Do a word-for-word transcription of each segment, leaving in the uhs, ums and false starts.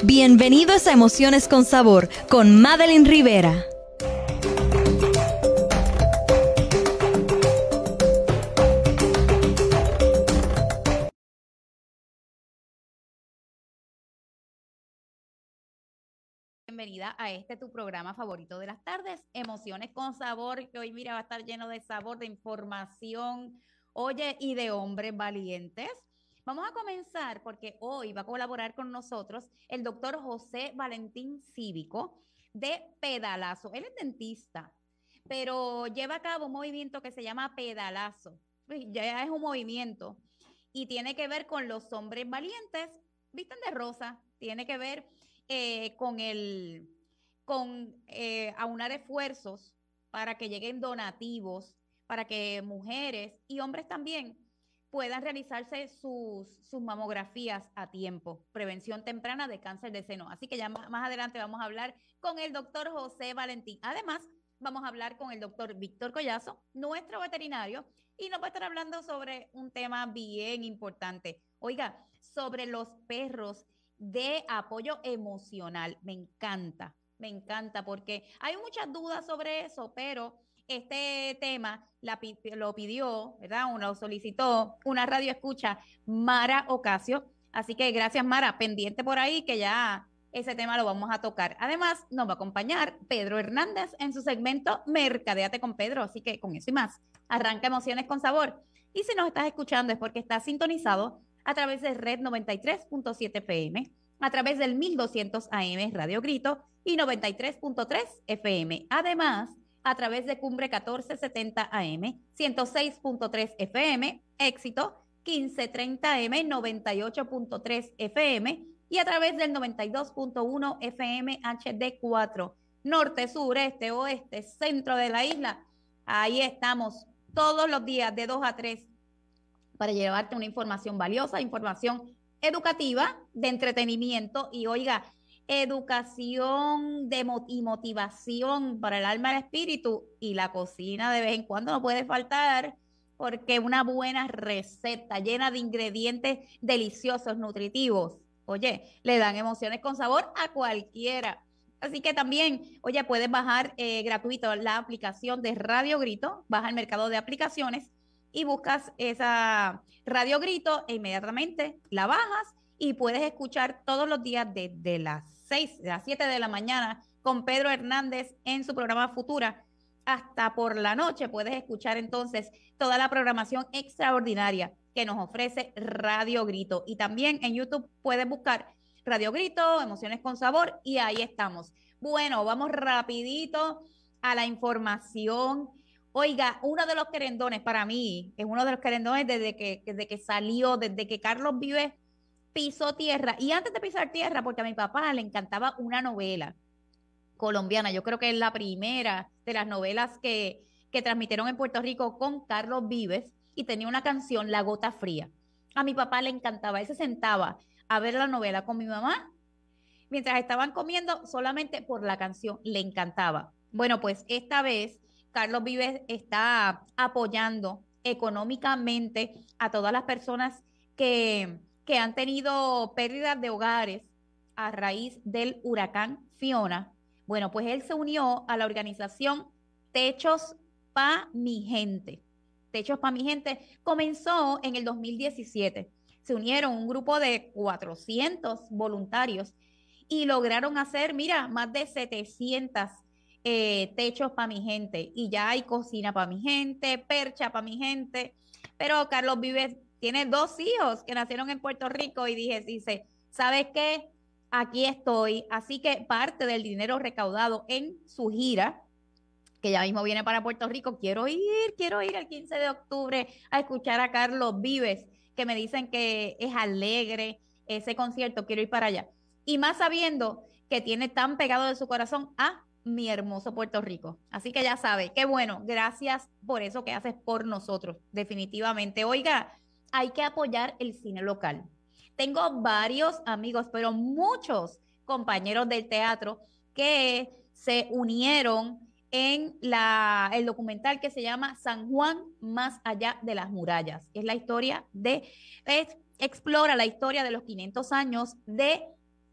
Bienvenidos a Emociones con Sabor con Madeline Rivera. Bienvenida a este tu programa favorito de las tardes, Emociones con Sabor, que hoy mira va a estar lleno de sabor, de información, oye, y de hombres valientes. Vamos a comenzar porque hoy va a colaborar con nosotros el doctor José Valentín Cívico de Pedalazo. Él es dentista, pero lleva a cabo un movimiento que se llama Pedalazo. Ya es un movimiento y tiene que ver con los hombres valientes, visten de rosa, tiene que ver eh, con el, con eh, aunar esfuerzos para que lleguen donativos, para que mujeres y hombres también puedan realizarse sus, sus mamografías a tiempo, prevención temprana de cáncer de seno. Así que ya más, más adelante vamos a hablar con el doctor José Valentín. Además, vamos a hablar con el doctor Víctor Collazo, nuestro veterinario, y nos va a estar hablando sobre un tema bien importante. Oiga, sobre los perros de apoyo emocional. Me encanta, me encanta porque hay muchas dudas sobre eso, pero este tema la, lo pidió, ¿verdad? O lo solicitó una radio escucha, Mara Ocasio. Así que gracias, Mara, pendiente por ahí que ya ese tema lo vamos a tocar. Además, nos va a acompañar Pedro Hernández en su segmento Mercadeate con Pedro. Así que con eso y más, arranca Emociones con Sabor. Y si nos estás escuchando es porque estás sintonizado a través de Red noventa y tres punto siete F M, a través del mil doscientos A M Radio Grito y noventa y tres punto tres F M. Además, a través de Cumbre catorce setenta A M, ciento seis punto tres F M, Éxito quince treinta M, noventa y ocho punto tres F M y a través del noventa y dos punto uno F M H D cuatro. Norte, sur, este, oeste, centro de la isla. Ahí estamos todos los días de dos a tres para llevarte una información valiosa, información educativa, de entretenimiento y, oiga, educación de mo- y motivación para el alma y el espíritu, y la cocina de vez en cuando no puede faltar, porque una buena receta llena de ingredientes deliciosos, nutritivos, oye, le dan emociones con sabor a cualquiera. Así que también, oye, puedes bajar eh, gratuito la aplicación de Radio Grito, baja el mercado de aplicaciones y buscas esa Radio Grito e inmediatamente la bajas y puedes escuchar todos los días desde las seis, de las siete de la mañana con Pedro Hernández en su programa Futura hasta por la noche. Puedes escuchar entonces toda la programación extraordinaria que nos ofrece Radio Grito. Y también en YouTube puedes buscar Radio Grito, Emociones con Sabor, y ahí estamos. Bueno, vamos rapidito a la información. Oiga, uno de los querendones para mí, es uno de los querendones desde que, desde que salió, desde que Carlos Vives pisó tierra. Y antes de pisar tierra, porque a mi papá le encantaba una novela colombiana, yo creo que es la primera de las novelas que, que transmitieron en Puerto Rico con Carlos Vives, y tenía una canción, La Gota Fría. A mi papá le encantaba, él se sentaba a ver la novela con mi mamá mientras estaban comiendo solamente por la canción, le encantaba. Bueno, pues esta vez Carlos Vives está apoyando económicamente a todas las personas que, que han tenido pérdidas de hogares a raíz del huracán Fiona. Bueno, pues él se unió a la organización Techos Pa' Mi Gente. Techos Pa' Mi Gente comenzó en el dos mil diecisiete. Se unieron un grupo de cuatrocientos voluntarios y lograron hacer, mira, más de setecientos eh, techos para mi gente. Y ya hay cocina para mi gente, percha para mi gente. Pero Carlos Vives tiene dos hijos que nacieron en Puerto Rico y dije, dice, ¿sabes qué? Aquí estoy. Así que parte del dinero recaudado en su gira, que ya mismo viene para Puerto Rico, quiero ir, quiero ir el quince de octubre a escuchar a Carlos Vives, que me dicen que es alegre ese concierto, quiero ir para allá. Y más sabiendo que tiene tan pegado de su corazón a mi hermoso Puerto Rico. Así que ya sabe, qué bueno, gracias por eso que haces por nosotros, definitivamente. Oiga, hay que apoyar el cine local. Tengo varios amigos, pero muchos compañeros del teatro que se unieron en la, el documental que se llama San Juan más allá de las murallas. Es la historia de, es, explora la historia de los quinientos años de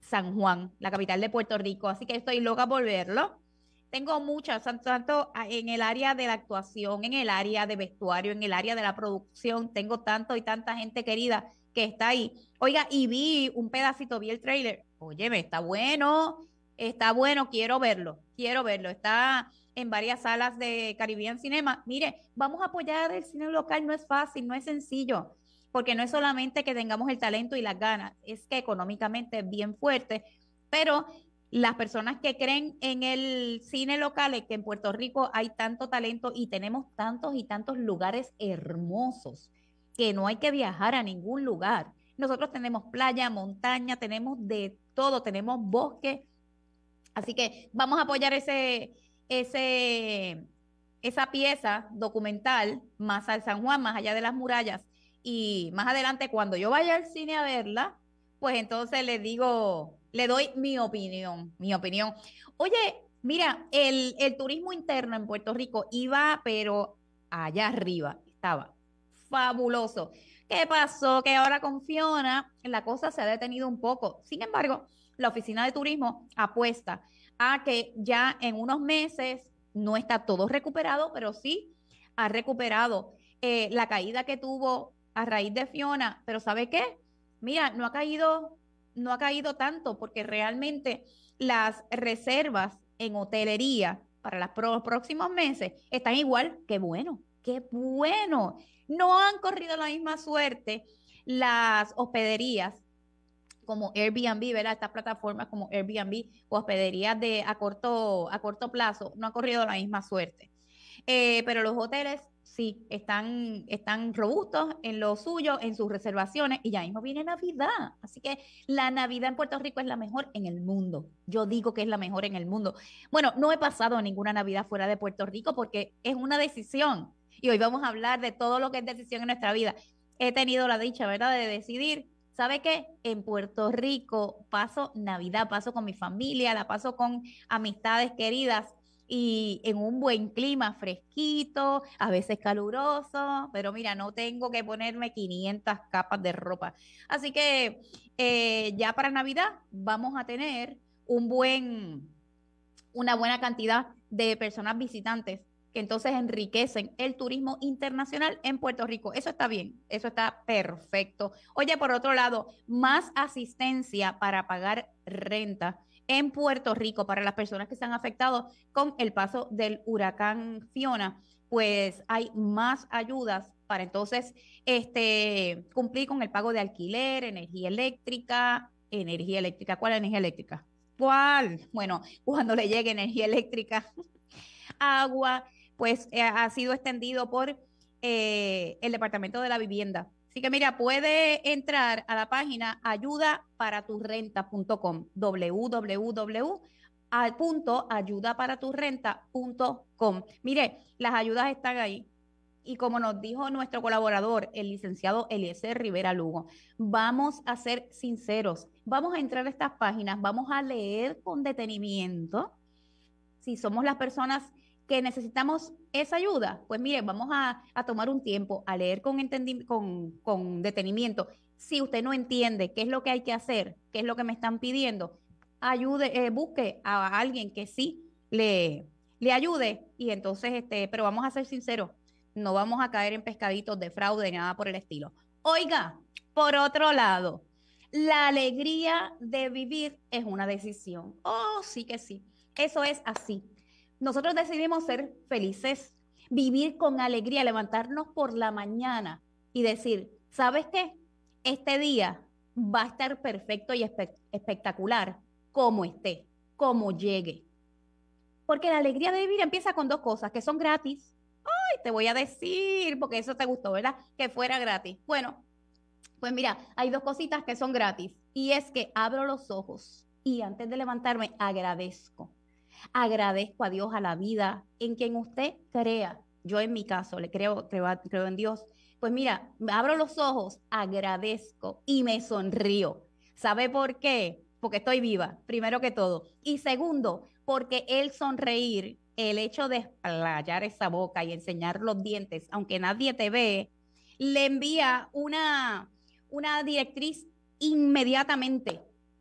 San Juan, la capital de Puerto Rico, así que estoy loca por verlo. Tengo muchas, tanto en el área de la actuación, en el área de vestuario, en el área de la producción, tengo tanto y tanta gente querida que está ahí. Oiga, y vi un pedacito, vi el trailer. Óyeme, está bueno, está bueno, quiero verlo, quiero verlo. Está en varias salas de Caribbean Cinema. Mire, vamos a apoyar el cine local, no es fácil, no es sencillo, porque no es solamente que tengamos el talento y las ganas, es que económicamente es bien fuerte, pero las personas que creen en el cine local, es que en Puerto Rico hay tanto talento y tenemos tantos y tantos lugares hermosos que no hay que viajar a ningún lugar. Nosotros tenemos playa, montaña, tenemos de todo, tenemos bosque. Así que vamos a apoyar ese, ese, esa pieza documental más al San Juan, más allá de las murallas. Y más adelante, cuando yo vaya al cine a verla, pues entonces le digo, le doy mi opinión, mi opinión. Oye, mira, el, el turismo interno en Puerto Rico iba, pero allá arriba, estaba fabuloso. ¿Qué pasó? Que ahora con Fiona la cosa se ha detenido un poco. Sin embargo, la oficina de turismo apuesta a que ya en unos meses no está todo recuperado, pero sí ha recuperado eh, la caída que tuvo a raíz de Fiona. Pero ¿sabe qué? Mira, no ha caído, no ha caído tanto porque realmente las reservas en hotelería para los pro próximos meses están igual. Qué bueno, qué bueno. No han corrido la misma suerte las hospederías como Airbnb, ¿verdad? Estas plataformas como Airbnb o hospederías de a corto, a corto plazo no han corrido la misma suerte. Eh, pero los hoteles sí están, están robustos en lo suyo, en sus reservaciones, y ya mismo viene Navidad. Así que la Navidad en Puerto Rico es la mejor en el mundo. Yo digo que es la mejor en el mundo. Bueno, no he pasado ninguna Navidad fuera de Puerto Rico porque es una decisión. Y hoy vamos a hablar de todo lo que es decisión en nuestra vida. He tenido la dicha, ¿verdad?, de decidir. ¿Sabe qué? En Puerto Rico paso Navidad, paso con mi familia, la paso con amistades queridas y en un buen clima, fresquito, a veces caluroso, pero mira, no tengo que ponerme quinientas capas de ropa. Así que eh, ya para Navidad vamos a tener un buen, una buena cantidad de personas visitantes que entonces enriquecen el turismo internacional en Puerto Rico. Eso está bien, eso está perfecto. Oye, por otro lado, más asistencia para pagar renta en Puerto Rico para las personas que se han afectado con el paso del huracán Fiona, pues hay más ayudas para entonces este, cumplir con el pago de alquiler, energía eléctrica, energía eléctrica. ¿Cuál energía eléctrica? ¿Cuál? Bueno, cuando le llegue energía eléctrica, agua, pues eh, ha sido extendido por eh, el Departamento de la Vivienda. Así que mira, puede entrar a la página ayuda para tu renta punto com, w w w punto ayuda para tu renta punto com. Mire, las ayudas están ahí. Y como nos dijo nuestro colaborador, el licenciado Eliezer Rivera Lugo, vamos a ser sinceros, vamos a entrar a estas páginas, vamos a leer con detenimiento. Si somos las personas que necesitamos esa ayuda, pues mire, vamos a, a tomar un tiempo a leer con, con, con detenimiento. Si usted no entiende qué es lo que hay que hacer, qué es lo que me están pidiendo, ayude, eh, busque a alguien que sí le, le ayude. Y entonces, este, pero vamos a ser sinceros, no vamos a caer en pescaditos de fraude ni nada por el estilo. Oiga, por otro lado, la alegría de vivir es una decisión. Oh, sí que sí. Eso es así. Nosotros decidimos ser felices, vivir con alegría, levantarnos por la mañana y decir, ¿sabes qué? Este día va a estar perfecto y espe espectacular como esté, como llegue. Porque la alegría de vivir empieza con dos cosas que son gratis. Ay, te voy a decir, porque eso te gustó, ¿verdad? Que fuera gratis. Bueno, pues mira, hay dos cositas que son gratis y es que abro los ojos y antes de levantarme agradezco. Agradezco a Dios, a la vida, en quien usted crea. Yo en mi caso le creo, creo, creo en Dios. Pues mira, abro los ojos, agradezco y me sonrío. ¿Sabe por qué? Porque estoy viva, primero que todo. Y segundo, porque el sonreír, el hecho de explayar esa boca y enseñar los dientes, aunque nadie te ve, le envía una, una directriz inmediatamente,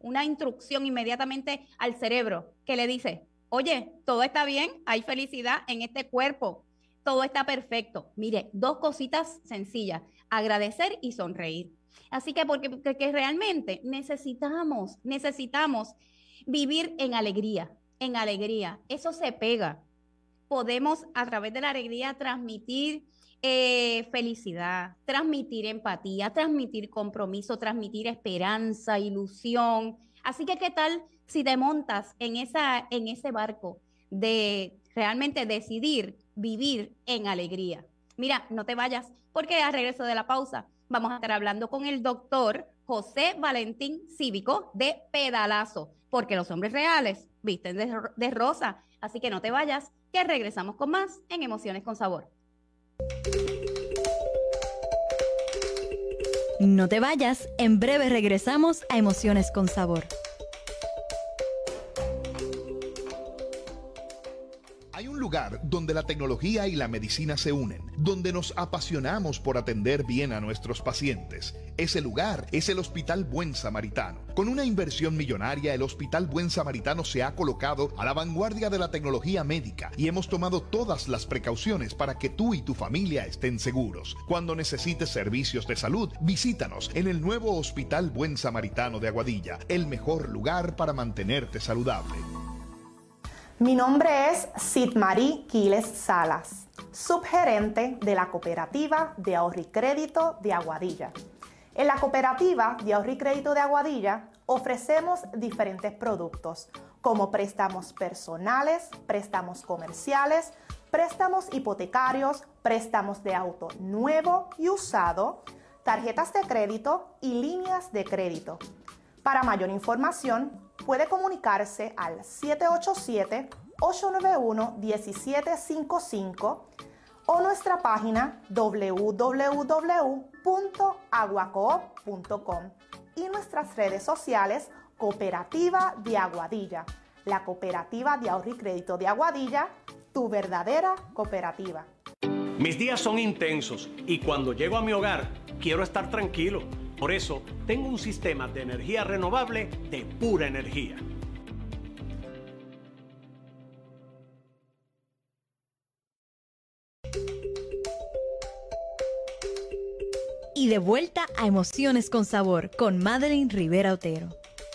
una instrucción inmediatamente al cerebro que le dice, oye, todo está bien, hay felicidad en este cuerpo, todo está perfecto. Mire, dos cositas sencillas, agradecer y sonreír. Así que porque, porque realmente necesitamos, necesitamos vivir en alegría, en alegría. Eso se pega. Podemos a través de la alegría transmitir eh, felicidad, transmitir empatía, transmitir compromiso, transmitir esperanza, ilusión. Así que, ¿qué tal si te montas en, esa, en ese barco de realmente decidir vivir en alegría? Mira, no te vayas, porque al regreso de la pausa vamos a estar hablando con el doctor José Valentín Cívico de Pedalazo, porque los hombres reales visten de, de rosa. Así que no te vayas, que regresamos con más en Emociones con Sabor. No te vayas, en breve regresamos a Emociones con Sabor. Hay un lugar donde la tecnología y la medicina se unen, donde nos apasionamos por atender bien a nuestros pacientes. Ese lugar es el Hospital Buen Samaritano. Con una inversión millonaria, el Hospital Buen Samaritano se ha colocado a la vanguardia de la tecnología médica y hemos tomado todas las precauciones para que tú y tu familia estén seguros. Cuando necesites servicios de salud, visítanos en el nuevo Hospital Buen Samaritano de Aguadilla, el mejor lugar para mantenerte saludable. Mi nombre es Sidmarí Quiles Salas, subgerente de la Cooperativa de Ahorro y Crédito de Aguadilla. En la Cooperativa de Ahorro y Crédito de Aguadilla ofrecemos diferentes productos como préstamos personales, préstamos comerciales, préstamos hipotecarios, préstamos de auto nuevo y usado, tarjetas de crédito y líneas de crédito. Para mayor información, puede comunicarse al siete ocho siete, ocho nueve uno, uno siete cinco cinco o nuestra página doble u doble u doble u punto aguacoop punto com y nuestras redes sociales Cooperativa de Aguadilla, la Cooperativa de Ahorro y Crédito de Aguadilla, tu verdadera cooperativa. Mis días son intensos y cuando llego a mi hogar quiero estar tranquilo. Por eso tengo un sistema de energía renovable de Pura Energía. Y de vuelta a Emociones con Sabor con Madeline Rivera Otero.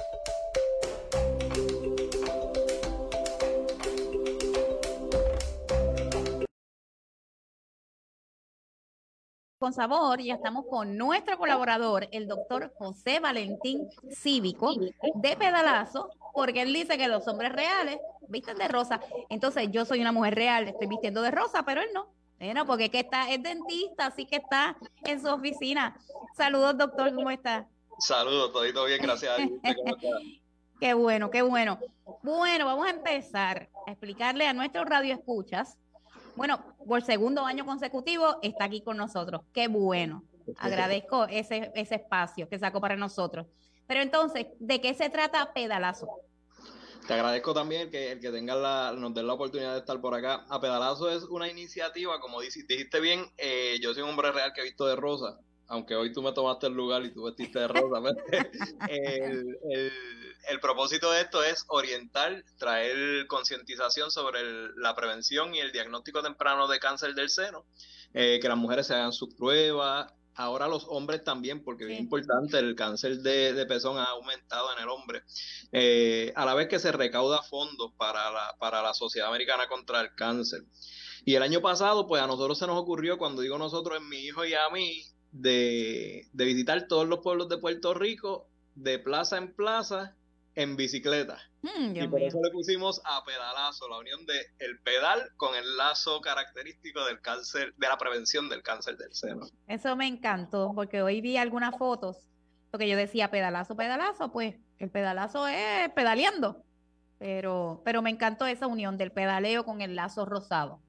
Con Sabor, ya estamos con nuestro colaborador, el doctor José Valentín Cívico de Pedalazo, porque él dice que los hombres reales visten de rosa. Entonces yo soy una mujer real, estoy vistiendo de rosa, pero él no. Bueno, porque es que está, es dentista, así que está en su oficina. Saludos, doctor, ¿cómo está? Saludos, todito bien, gracias a Dios. Qué bueno, qué bueno. Bueno, vamos a empezar a explicarle a nuestros radioescuchas. Bueno, por segundo año consecutivo está aquí con nosotros. Qué bueno. Agradezco ese, ese espacio que sacó para nosotros. Pero entonces, ¿de qué se trata Pedalazo? Te agradezco también que el que tengan la, nos den la oportunidad de estar por acá. A Pedalazo es una iniciativa, como dijiste bien, eh, yo soy un hombre real que he visto de rosa, aunque hoy tú me tomaste el lugar y tú vestiste de rosa. el, el, el propósito de esto es orientar, traer concientización sobre el, la prevención y el diagnóstico temprano de cáncer del seno, eh, que las mujeres se hagan sus pruebas, ahora los hombres también, porque sí. Es importante, el cáncer de, de pezón ha aumentado en el hombre, eh, a la vez que se recauda fondos para la, para la Sociedad Americana contra el Cáncer. Y el año pasado, pues a nosotros se nos ocurrió, cuando digo nosotros, es mi hijo y a mí, de, de visitar todos los pueblos de Puerto Rico, de plaza en plaza, en bicicleta. Mm, y por mío. Eso le pusimos a Pedalazo, la unión de el pedal con el lazo característico del cáncer, de la prevención del cáncer del seno. Eso me encantó, porque hoy vi algunas fotos, porque yo decía pedalazo, pedalazo, pues el pedalazo es pedaleando, pero, pero me encantó esa unión del pedaleo con el lazo rosado.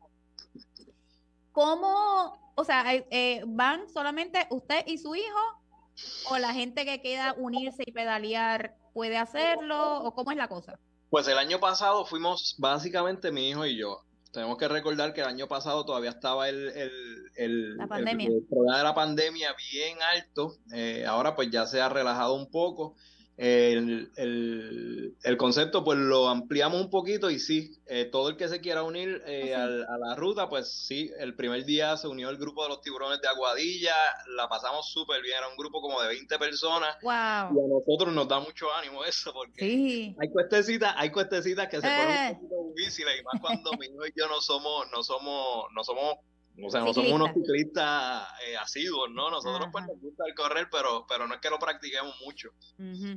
¿Cómo, o sea, eh, van solamente usted y su hijo, o la gente que quiera unirse y pedalear puede hacerlo, o cómo es la cosa? Pues el año pasado fuimos básicamente mi hijo y yo. Tenemos que recordar que el año pasado todavía estaba el, el, el, la pandemia. el, el problema de la pandemia bien alto. Eh, ahora pues ya se ha relajado un poco. El, el, el concepto pues lo ampliamos un poquito y sí, eh, todo el que se quiera unir eh, ¿Ah, sí? al, a la ruta, pues sí, el primer día se unió el grupo de los tiburones de Aguadilla, la pasamos súper bien, era un grupo como de veinte personas y a Wow. nosotros nos da mucho ánimo eso porque Sí. hay cuestecitas, hay cuestecitas que se ponen un Eh, poquito difíciles y más cuando mi hijo y yo no somos, no somos, no somos o sea, no somos unos ciclista. ciclistas eh, asiduos, ¿no? Nosotros pues Ajá. nos gusta el correr, pero, pero no es que lo practiquemos mucho. Ujú.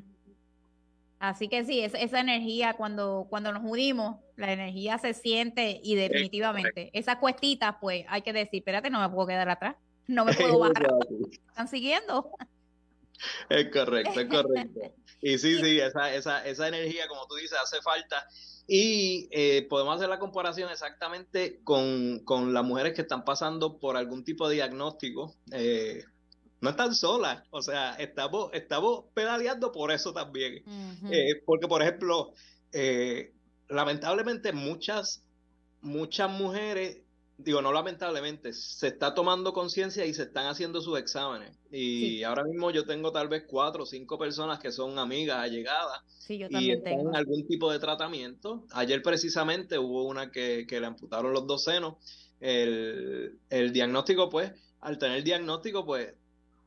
Así que sí, es- esa energía cuando, cuando nos unimos, la energía se siente y Es definitivamente, esas cuestitas, pues hay que decir, espérate, no me puedo quedar atrás, no me puedo bajar, correcto. están siguiendo. Es correcto, es correcto. Y sí, Y- sí, esa, esa, esa energía, como tú dices, hace falta. Y eh, podemos hacer la comparación exactamente con, con las mujeres que están pasando por algún tipo de diagnóstico. Eh, no están solas, o sea, estamos, estamos pedaleando por eso también. Ujú. Eh, porque, por ejemplo, eh, lamentablemente muchas, muchas mujeres, digo, no lamentablemente, se está tomando conciencia y se están haciendo sus exámenes. Y Sí, ahora mismo yo tengo tal vez cuatro o cinco personas que son amigas, allegadas, sí, yo y también están en tengo. algún tipo de tratamiento. Ayer precisamente hubo una que, que le amputaron los dos senos. El, el diagnóstico, pues, al tener el diagnóstico, pues,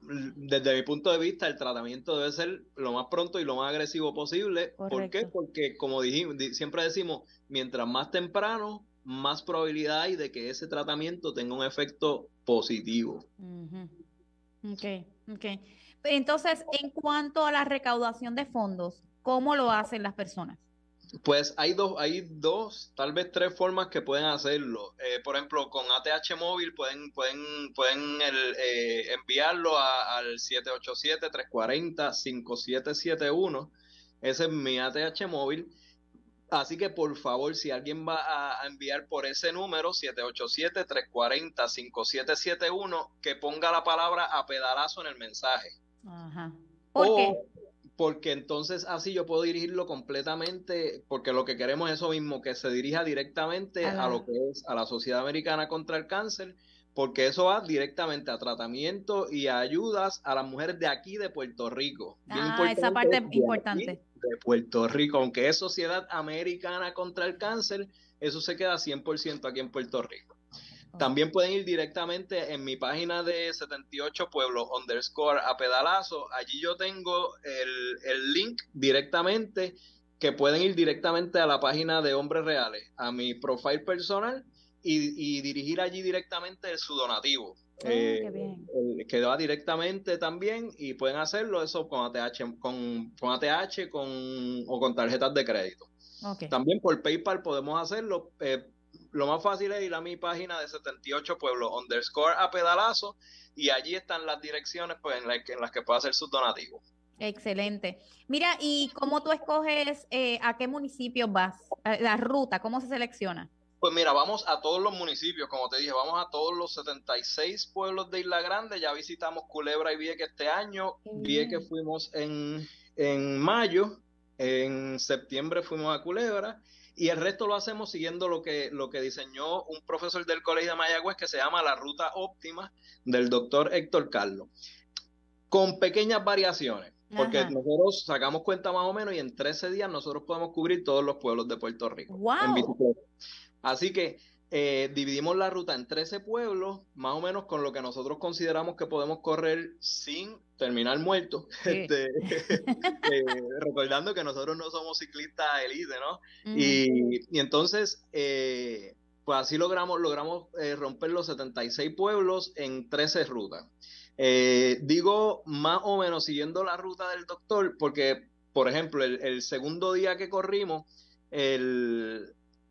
desde mi punto de vista, el tratamiento debe ser lo más pronto y lo más agresivo posible. ¿Por qué? Correcto. Porque, como dijimos, di- siempre decimos, mientras más temprano, más probabilidad hay de que ese tratamiento tenga un efecto positivo. Ujú. Okay, okay. Entonces, en cuanto a la recaudación de fondos, ¿cómo lo hacen las personas? Pues hay dos, hay dos, tal vez tres formas que pueden hacerlo. Eh, por ejemplo, con A T H móvil pueden, pueden, pueden el, eh, enviarlo a- al siete ocho siete, tres cuatro cero, cinco siete siete uno. Ese es mi A T H móvil. Así que por favor, si alguien va a, a enviar por ese número, siete ocho siete, tres cuatro cero, cinco siete siete uno, que ponga la palabra a pedalazo en el mensaje. Ajá. ¿Por O qué? porque entonces así yo puedo dirigirlo completamente, porque lo que queremos es eso mismo, que se dirija directamente A a lo la... que es a la Sociedad Americana contra el Cáncer, porque eso va directamente a tratamiento y a ayudas a las mujeres de aquí de Puerto Rico. Bien Ah, esa importante, parte es es de aquí importante. de Puerto Rico, aunque es Sociedad Americana contra el Cáncer, eso se queda cien por ciento aquí en Puerto Rico. También pueden ir directamente en mi página de setenta y ocho Pueblos underscore a pedalazo. Allí yo tengo el, el link directamente, que pueden ir directamente a la página de Hombres Reales, a mi profile personal y, y dirigir allí directamente su donativo. Oh, Eh, qué bien. el, que va directamente también y pueden hacerlo eso con A T H, con, con A T H con, o con tarjetas de crédito. Ok. También por PayPal podemos hacerlo. Eh, lo más fácil es ir a mi página de setenta y ocho Pueblos underscore a pedalazo y allí están las direcciones pues, en, la que, en las que puede hacer sus donativos. Excelente. Mira, ¿y cómo tú escoges eh, a qué municipios vas? Eh, La ruta, ¿cómo se selecciona? Pues mira, vamos a todos los municipios, como te dije, vamos a todos los setenta y seis pueblos de Isla Grande. Ya visitamos Culebra y Vieques este año. Qué Vieques bien. fuimos en, en mayo, en septiembre fuimos a Culebra y el resto lo hacemos siguiendo lo que, lo que diseñó un profesor del Colegio de Mayagüez que se llama la Ruta Óptima del doctor Héctor Carlos, con pequeñas variaciones. Porque Ajá. nosotros sacamos cuenta más o menos y en trece días nosotros podemos cubrir todos los pueblos de Puerto Rico en Wow. bicicleta. Así que eh, dividimos la ruta en trece pueblos, más o menos con lo que nosotros consideramos que podemos correr sin terminar muertos. Sí. Este, eh, recordando que nosotros no somos ciclistas elite, ¿no? Ujú. Y, y entonces, eh, pues así logramos, logramos eh, romper los setenta y seis pueblos en trece rutas. Eh, digo más o menos siguiendo la ruta del doctor, porque, por ejemplo, el, el segundo día que corrimos, el,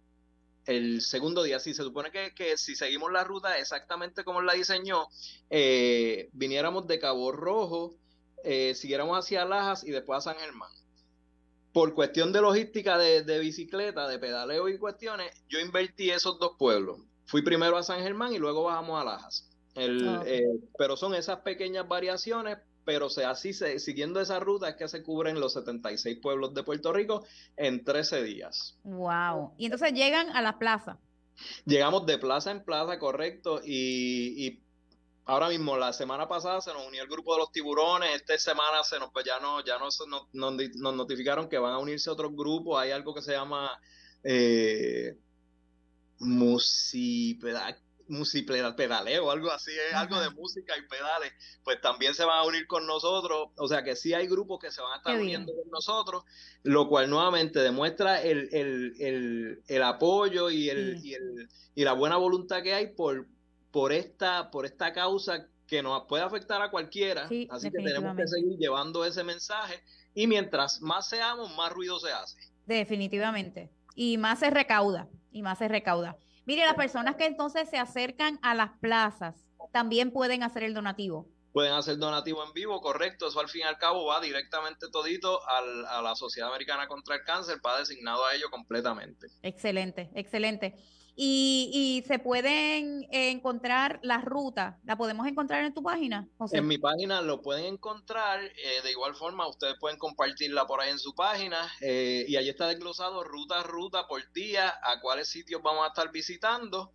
el segundo día, sí, se supone que, que si seguimos la ruta exactamente como la diseñó, eh, viniéramos de Cabo Rojo, eh, siguiéramos hacia Lajas y después a San Germán. Por cuestión de logística de, de bicicleta, de pedaleo y cuestiones, yo invertí esos dos pueblos. Fui primero a San Germán y luego bajamos a Lajas. El, Ok. eh, pero son esas pequeñas variaciones, pero se, así se, siguiendo esa ruta es que se cubren los setenta y seis pueblos de Puerto Rico en trece días. Wow. Y entonces llegan a la plaza. Llegamos de plaza en plaza, correcto, y, y ahora mismo, la semana pasada se nos unió el grupo de los tiburones, esta semana se nos, pues ya no, ya no, nos, nos, nos notificaron que van a unirse otros grupos, hay algo que se llama eh, musipedal, musipedaleo, algo así, es uh-huh. algo de música y pedales, pues también se van a unir con nosotros, o sea que sí hay grupos que se van a estar Qué uniendo bien. con nosotros, lo cual nuevamente demuestra el, el, el, el apoyo y, el, sí. y, el, y la buena voluntad que hay por por esta, por esta causa que nos puede afectar a cualquiera, sí, así que tenemos que seguir llevando ese mensaje y mientras más seamos, más ruido se hace. Definitivamente, y más se recauda, y más se recauda. Mire, las personas que entonces se acercan a las plazas también pueden hacer el donativo. Pueden hacer donativo en vivo, correcto, eso al fin y al cabo va directamente todito al, a la Sociedad Americana contra el Cáncer, va designado a ello completamente. Excelente, excelente. Y, y se pueden encontrar las rutas, ¿la podemos encontrar en tu página, José? En mi página lo pueden encontrar, eh, de igual forma ustedes pueden compartirla por ahí en su página, eh, y allí está desglosado ruta a ruta por día, a cuáles sitios vamos a estar visitando,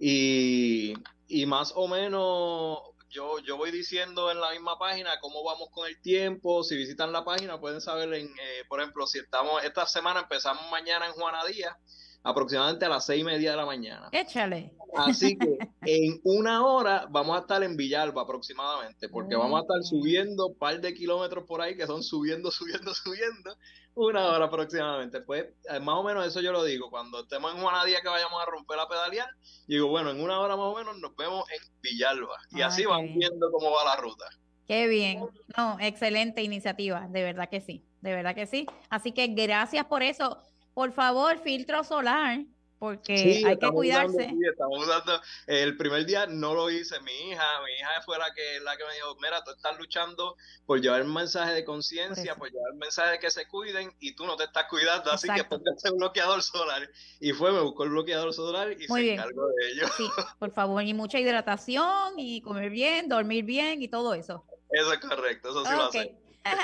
y, y más o menos yo, yo voy diciendo en la misma página cómo vamos con el tiempo. Si visitan la página pueden saber, en, eh, por ejemplo, si estamos, esta semana empezamos mañana en Juana Díaz, aproximadamente a las seis y media de la mañana. Échale. Así que en una hora vamos a estar en Villalba aproximadamente, porque okay. vamos a estar subiendo un par de kilómetros por ahí, que son subiendo, subiendo, subiendo, una hora aproximadamente. Pues más o menos eso yo lo digo, cuando estemos en Juana Díaz que vayamos a romper a pedalear, digo, bueno, en una hora más o menos nos vemos en Villalba. Y Ay, así vamos viendo cómo va la ruta. Qué bien. No, excelente iniciativa, de verdad que sí, de verdad que sí. Así que gracias por eso. Por favor, filtro solar, porque sí, hay que cuidarse. Usando, sí, estamos usando. El primer día no lo hice, mi hija, mi hija fue la que, la que me dijo, mira, tú estás luchando por llevar un mensaje de conciencia, por, por llevar un mensaje de que se cuiden y tú no te estás cuidando, Exacto. así que póngase un bloqueador solar. Y fue, me buscó el bloqueador solar y Muy se bien. encargó de ello. Sí, por favor, y mucha hidratación y comer bien, dormir bien y todo eso. Eso es correcto, eso sí okay. lo hace.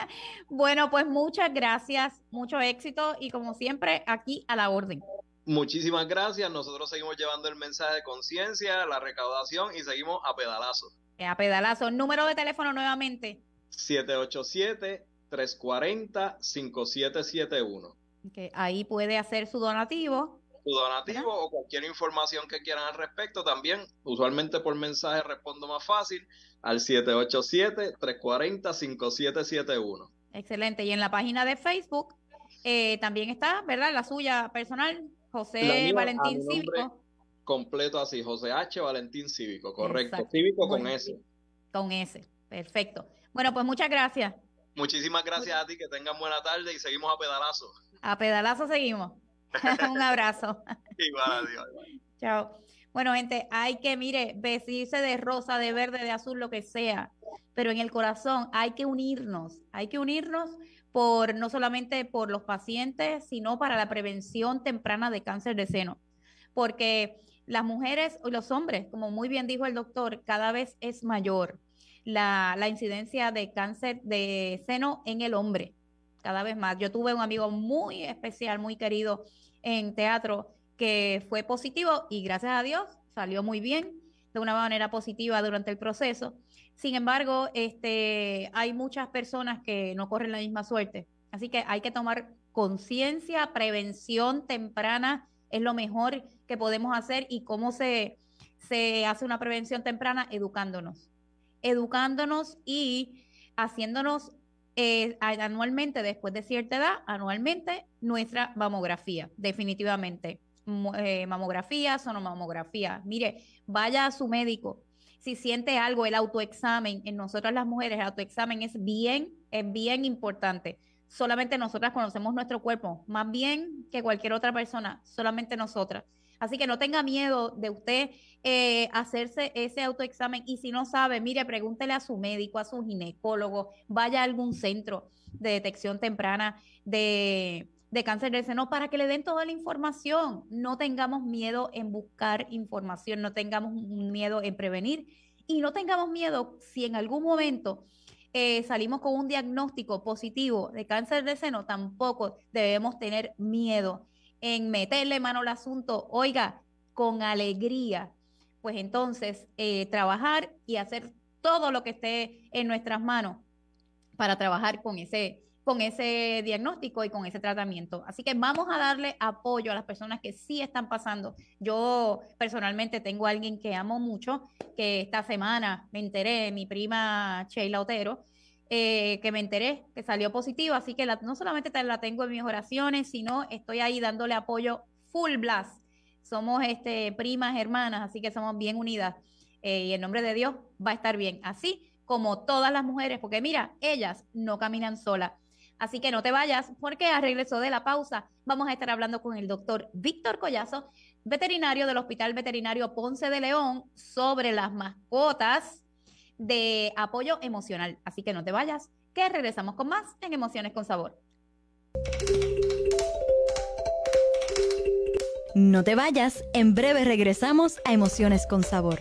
Bueno, pues muchas gracias, mucho éxito y como siempre aquí a la orden. Muchísimas gracias, nosotros seguimos llevando el mensaje de conciencia, la recaudación y seguimos a pedalazo. A pedalazo, número de teléfono nuevamente. siete ocho siete, tres cuatro cero, cinco siete siete uno. Okay, ahí puede hacer su donativo. Su donativo ¿verdad? O cualquier información que quieran al respecto también, usualmente por mensaje respondo más fácil al siete ocho siete, tres cuatro cero, cinco siete siete uno. Excelente, y en la página de Facebook eh, también está, ¿verdad? La suya personal, José mía, Valentín Cívico. Completo así, José H. Valentín Cívico, correcto. Exacto. Cívico con S. Con S, perfecto. Bueno, pues muchas gracias. Muchísimas gracias a ti, que tengan buena tarde y seguimos a pedalazo. A pedalazo seguimos. Un abrazo. Igual, adiós. Chao. Bueno, gente, hay que, mire, vestirse de rosa, de verde, de azul, lo que sea, pero en el corazón hay que unirnos, hay que unirnos por no solamente por los pacientes, sino para la prevención temprana de cáncer de seno, porque las mujeres y los hombres, como muy bien dijo el doctor, cada vez es mayor la, la incidencia de cáncer de seno en el hombre, cada vez más. Yo tuve un amigo muy especial, muy querido en teatro, que fue positivo y gracias a Dios salió muy bien, de una manera positiva durante el proceso. Sin embargo, este, hay muchas personas que no corren la misma suerte. Así que hay que tomar conciencia, prevención temprana es lo mejor que podemos hacer. ¿Y cómo se, se hace una prevención temprana? Educándonos. Educándonos y haciéndonos eh, anualmente, después de cierta edad, anualmente, nuestra mamografía, definitivamente. Eh, mamografía, sonomamografía. Mire, vaya a su médico. Si siente algo, el autoexamen, en nosotras las mujeres, el autoexamen es bien, es bien importante. Solamente nosotras conocemos nuestro cuerpo, más bien que cualquier otra persona, solamente nosotras. Así que no tenga miedo de usted eh, hacerse ese autoexamen y si no sabe, mire, pregúntele a su médico, a su ginecólogo, vaya a algún centro de detección temprana de... de cáncer de seno para que le den toda la información. No tengamos miedo en buscar información, no tengamos miedo en prevenir y no tengamos miedo si en algún momento eh, salimos con un diagnóstico positivo de cáncer de seno, tampoco debemos tener miedo en meterle mano al asunto, oiga, con alegría, pues entonces eh, trabajar y hacer todo lo que esté en nuestras manos para trabajar con ese, con ese diagnóstico y con ese tratamiento. Así que vamos a darle apoyo a las personas que sí están pasando. Yo personalmente tengo a alguien que amo mucho, que esta semana me enteré, mi prima Sheila Otero, eh, que me enteré que salió positiva, así que la, no solamente te, la tengo en mis oraciones, sino estoy ahí dándole apoyo full blast. Somos este, primas, hermanas, así que somos bien unidas. Eh, y en nombre de Dios va a estar bien, así como todas las mujeres, porque mira, ellas no caminan solas. Así que no te vayas, porque al regreso de la pausa vamos a estar hablando con el doctor Víctor Collazo, veterinario del Hospital Veterinario Ponce de León, sobre las mascotas de apoyo emocional. Así que no te vayas, que regresamos con más en Emociones con Sabor. No te vayas, en breve regresamos a Emociones con Sabor.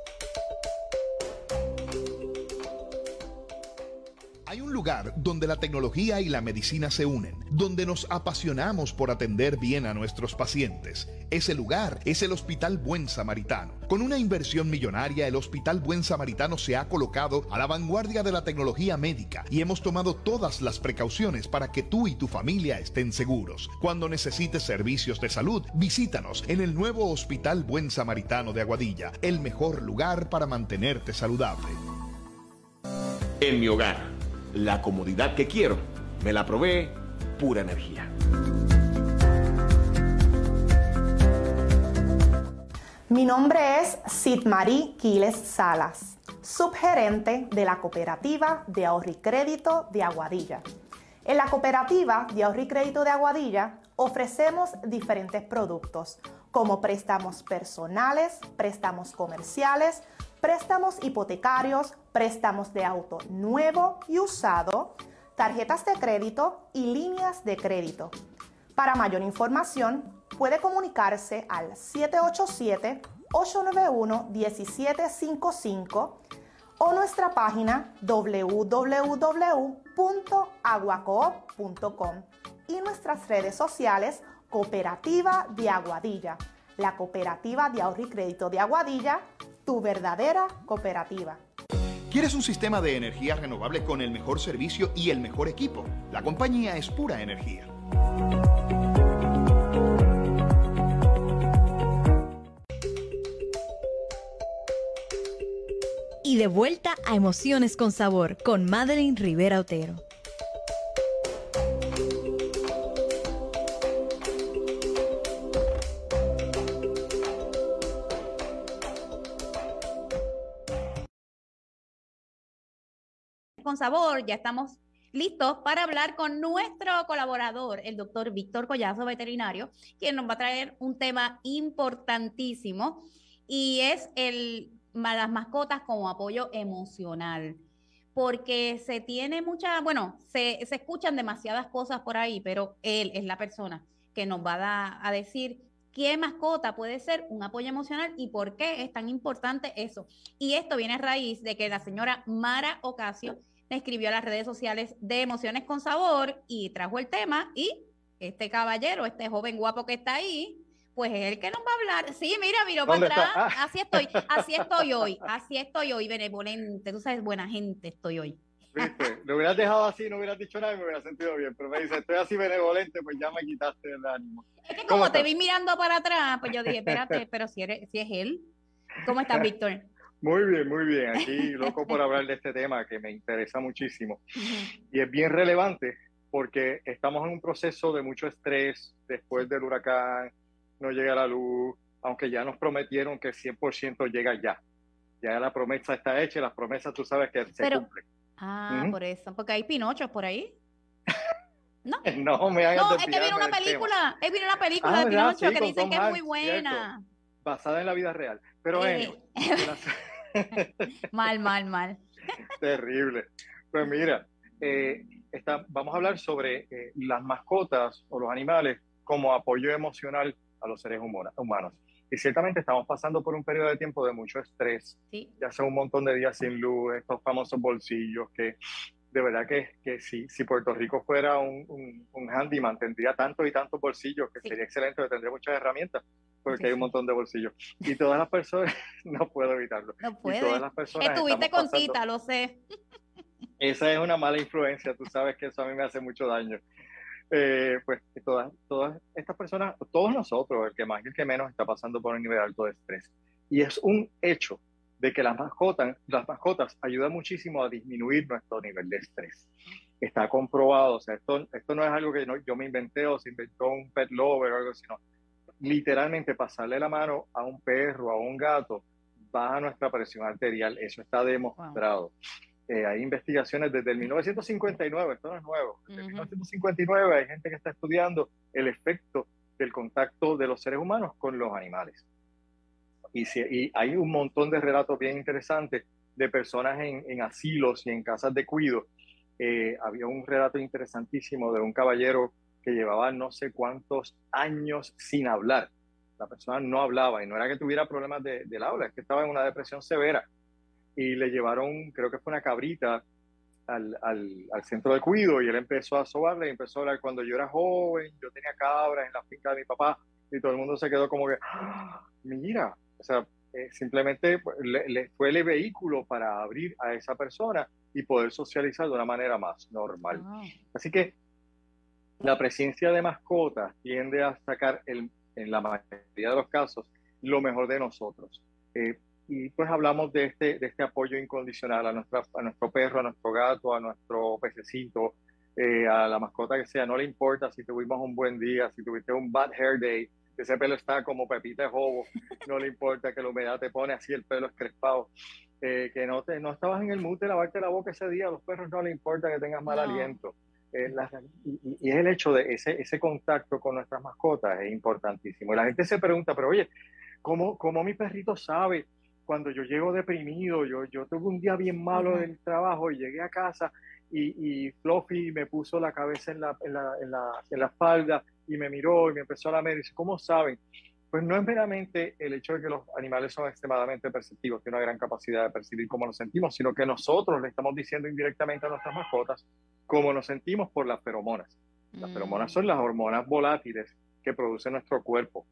Hay un lugar donde la tecnología y la medicina se unen, donde nos apasionamos por atender bien a nuestros pacientes. Ese lugar es el Hospital Buen Samaritano. Con una inversión millonaria, el Hospital Buen Samaritano se ha colocado a la vanguardia de la tecnología médica y hemos tomado todas las precauciones para que tú y tu familia estén seguros. Cuando necesites servicios de salud, visítanos en el nuevo Hospital Buen Samaritano de Aguadilla, el mejor lugar para mantenerte saludable. En mi hogar, la comodidad que quiero, me la provee Pura Energía. Mi nombre es Sidmarí Quiles Salas, subgerente de la Cooperativa de Ahorro y Crédito de Aguadilla. En la Cooperativa de Ahorro y Crédito de Aguadilla ofrecemos diferentes productos como préstamos personales, préstamos comerciales, préstamos hipotecarios, préstamos de auto nuevo y usado, tarjetas de crédito y líneas de crédito. Para mayor información, puede comunicarse al siete ocho siete, ocho nueve uno, uno siete cinco cinco o nuestra página w w w punto aguacoop punto com y nuestras redes sociales Cooperativa de Aguadilla, la Cooperativa de Ahorro y Crédito de Aguadilla, tu verdadera cooperativa. ¿Quieres un sistema de energía renovable con el mejor servicio y el mejor equipo? La compañía es Pura Energía. Y de vuelta a Emociones con Sabor con Madeline Rivera Otero. Con Sabor, ya estamos listos para hablar con nuestro colaborador, el doctor Víctor Collazo, veterinario, quien nos va a traer un tema importantísimo y es el, las mascotas como apoyo emocional, porque se tiene mucha, bueno, se, se escuchan demasiadas cosas por ahí, pero él es la persona que nos va a, dar, a decir qué mascota puede ser un apoyo emocional y por qué es tan importante eso. Y esto viene a raíz de que la señora Mara Ocasio me escribió a las redes sociales de Emociones con Sabor y trajo el tema, y este caballero, este joven guapo que está ahí, pues es el que nos va a hablar. Sí, mira, miró para atrás. Ah. Así estoy, así estoy hoy, así estoy hoy, benevolente. Tú sabes, buena gente estoy hoy. Viste, lo hubieras dejado así, no hubieras dicho nada y me hubiera sentido bien, pero me dice, estoy así benevolente, pues ya me quitaste el ánimo. Es que como te vi mirando para atrás, pues yo dije, espérate, pero si, eres, si es él. ¿Cómo estás, Víctor? Muy bien, muy bien. Aquí loco por hablar de este tema que me interesa muchísimo. Uh-huh. Y es bien relevante porque estamos en un proceso de mucho estrés después del huracán, no llega la luz, aunque ya nos prometieron que cien por ciento llega ya. Ya la promesa está hecha y las promesas tú sabes que se pero, cumplen. Ah, uh-huh. Por eso, porque hay pinochos por ahí. No, no me hagas No, es que viene una película, es viene una película ah, de Pinocho sí, que dicen Tom que Hanks, es muy buena. Cierto, basada en la vida real. Pero eh. anyway, mal, mal, mal. Terrible. Pues mira, eh, está, vamos a hablar sobre eh, las mascotas o los animales como apoyo emocional a los seres humana, humanos. Y ciertamente estamos pasando por un periodo de tiempo de mucho estrés. Sí. Ya hace un montón de días sin luz, estos famosos bolsillos que de verdad que, que si, si Puerto Rico fuera un, un, un handyman, tendría tantos y tantos bolsillos, que sí. sería excelente, tendría muchas herramientas, porque sí, hay un montón de bolsillos. Y todas las personas, no puedo evitarlo. No puede. Y todas las personas Estuviste con pasando, cita, lo sé. Esa es una mala influencia, tú sabes que eso a mí me hace mucho daño. Eh, pues todas, todas estas personas, todos nosotros, el que más y el que menos, está pasando por un nivel alto de estrés. Y es un hecho de que las mascotas, las mascotas ayudan muchísimo a disminuir nuestro nivel de estrés. Está comprobado, o sea, esto, esto no es algo que no, yo me inventé o se inventó un pet lover o algo así, no. Literalmente pasarle la mano a un perro, a un gato, baja nuestra presión arterial, eso está demostrado. Wow. Eh, hay investigaciones desde el mil novecientos cincuenta y nueve, esto no es nuevo, desde uh-huh. mil novecientos cincuenta y nueve hay gente que está estudiando el efecto del contacto de los seres humanos con los animales. Y, si, y hay un montón de relatos bien interesantes de personas en, en asilos y en casas de cuido. Eh, había un relato interesantísimo de un caballero que llevaba no sé cuántos años sin hablar. La persona no hablaba y no era que tuviera problemas de, del habla, es que estaba en una depresión severa. Y le llevaron, creo que fue una cabrita, al, al, al centro de cuido y él empezó a sobarle y empezó a hablar. Cuando yo era joven, yo tenía cabras en la finca de mi papá y todo el mundo se quedó como que, ¡ah, mira! O sea, eh, simplemente le, le fue el vehículo para abrir a esa persona y poder socializar de una manera más normal. Oh. Así que la presencia de mascotas tiende a sacar, el, en la mayoría de los casos, lo mejor de nosotros. Eh, y pues hablamos de este, de este apoyo incondicional a, nuestra, a nuestro perro, a nuestro gato, a nuestro pececito, eh, a la mascota que sea. No le importa si tuvimos un buen día, si tuviste un bad hair day, ese pelo está como pepita de jobo, no le importa que la humedad te pone así el pelo escrespado, eh, que no, te, no estabas en el mood de lavarte la boca ese día, a los perros no le importa que tengas mal no. aliento. Eh, la, y, y es el hecho de ese, ese contacto con nuestras mascotas es importantísimo. Y la gente se pregunta, pero oye, ¿cómo, cómo mi perrito sabe cuando yo llego deprimido? Yo, yo tuve un día bien malo uh-huh. del trabajo y llegué a casa y, y Fluffy me puso la cabeza en la, en la, en la, en la espalda y me miró y me empezó a lamer y dice, ¿cómo saben? Pues no es meramente el hecho de que los animales son extremadamente perceptivos, tienen una gran capacidad de percibir cómo nos sentimos, sino que nosotros le estamos diciendo indirectamente a nuestras mascotas cómo nos sentimos por las feromonas. Las mm. feromonas son las hormonas volátiles que produce nuestro cuerpo.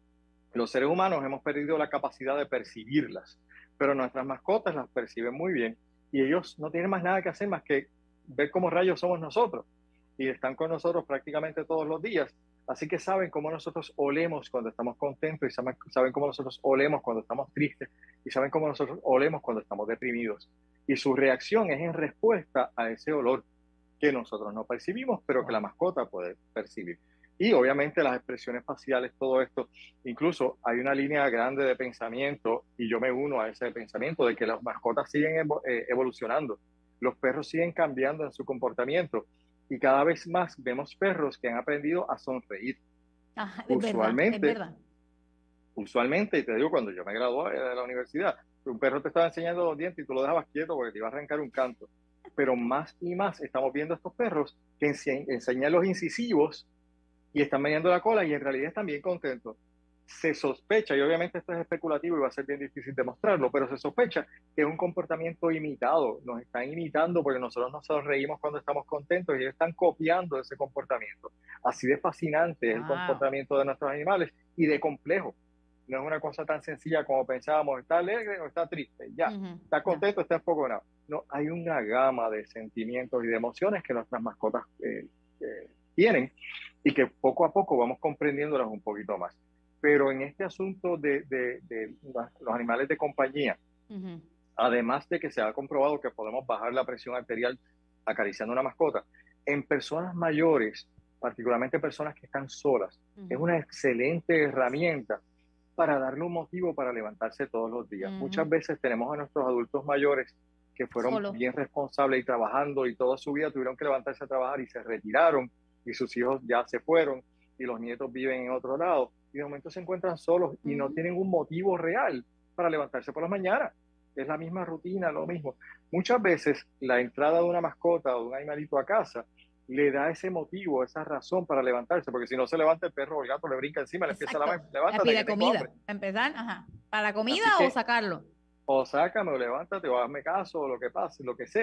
Los seres humanos hemos perdido la capacidad de percibirlas, pero nuestras mascotas las perciben muy bien y ellos no tienen más nada que hacer más que ver cómo rayos somos nosotros y están con nosotros prácticamente todos los días. Así que saben cómo nosotros olemos cuando estamos contentos y saben, saben cómo nosotros olemos cuando estamos tristes y saben cómo nosotros olemos cuando estamos deprimidos. Y su reacción es en respuesta a ese olor que nosotros no percibimos, pero que la mascota puede percibir. Y obviamente las expresiones faciales, todo esto, incluso hay una línea grande de pensamiento y yo me uno a ese pensamiento de que las mascotas siguen evo- eh, evolucionando. Los perros siguen cambiando en su comportamiento. Y cada vez más vemos perros que han aprendido a sonreír. Ajá, es usualmente, verdad, es verdad. Usualmente, y te digo, cuando yo me gradué de la universidad, un perro te estaba enseñando los dientes y tú lo dejabas quieto porque te iba a arrancar un canto. Pero más y más estamos viendo estos perros que ense- enseñan los incisivos y están meneando la cola y en realidad están bien contentos. Se sospecha, y obviamente esto es especulativo y va a ser bien difícil demostrarlo, pero se sospecha que es un comportamiento imitado. Nos están imitando porque nosotros nos sonreímos cuando estamos contentos y ellos están copiando ese comportamiento. Así de fascinante es wow. el comportamiento de nuestros animales y de complejo. No es una cosa tan sencilla como pensábamos, está alegre o está triste, ya, uh-huh. está contento, está enfogonado. No, hay una gama de sentimientos y de emociones que nuestras mascotas eh, eh, tienen y que poco a poco vamos comprendiéndolas un poquito más. Pero en este asunto de, de, de los animales de compañía, uh-huh. además de que se ha comprobado que podemos bajar la presión arterial acariciando una mascota, en personas mayores, particularmente personas que están solas, uh-huh. es una excelente herramienta para darle un motivo para levantarse todos los días. Uh-huh. Muchas veces tenemos a nuestros adultos mayores que fueron Solo. bien responsables y trabajando y toda su vida tuvieron que levantarse a trabajar y se retiraron y sus hijos ya se fueron y los nietos viven en otro lado. Y de momento se encuentran solos y no tienen un motivo real para levantarse por las mañanas. Es la misma rutina, lo mismo. Muchas veces la entrada de una mascota o de un animalito a casa le da ese motivo, esa razón para levantarse, porque si no se levanta el perro o el gato le brinca encima, Exacto. le empieza a lavar, levántate. Le pide comida, empezar, ajá. ¿Para la comida o sacarlo? O sácame, o levántate, o hazme caso, o lo que pase, lo que sea.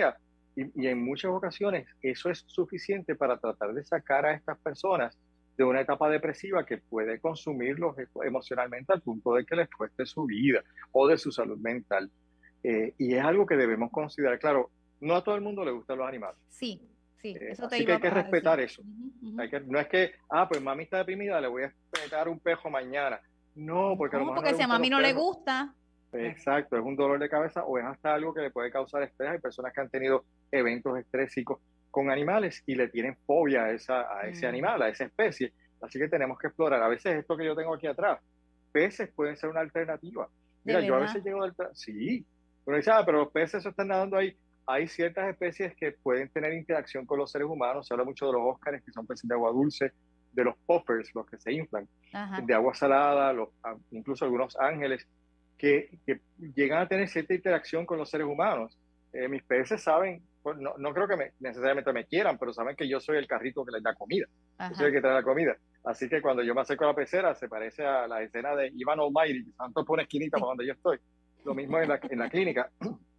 Y, y en muchas ocasiones eso es suficiente para tratar de sacar a estas personas de una etapa depresiva que puede consumirlos emocionalmente al punto de que les cueste su vida o de su salud mental. Eh, y es algo que debemos considerar. Claro, no a todo el mundo le gustan los animales. Sí, sí, Eh, eso te así iba que hay que a respetar decir. eso. Uh-huh, uh-huh. Hay que, no es que, ah, pues mami está deprimida, le voy a pegar un pejo mañana. No, porque no, a lo mejor porque no si a mami no le gusta. Exacto, es un dolor de cabeza o es hasta algo que le puede causar estrés. Hay personas que han tenido eventos estrésicos con animales y le tienen fobia a, esa, a ese mm. animal, a esa especie. Así que tenemos que explorar. A veces esto que yo tengo aquí atrás, peces pueden ser una alternativa. Mira, yo a veces llego del... Sí, pero dice, ah, pero los peces están nadando ahí. Hay ciertas especies que pueden tener interacción con los seres humanos. Se habla mucho de los óscares, que son peces de agua dulce, de los poppers, los que se inflan, Ajá. de agua salada, los, incluso algunos ángeles, que, que llegan a tener cierta interacción con los seres humanos. Eh, mis peces saben, pues, no, no creo que me, necesariamente me quieran, pero saben que yo soy el carrito que les da comida. Ajá. Yo soy el que trae la comida. Así que cuando yo me acerco a la pecera, se parece a la escena de Ivan Almighty, que Santo pone esquinita para donde yo estoy. Lo mismo en la, en la clínica,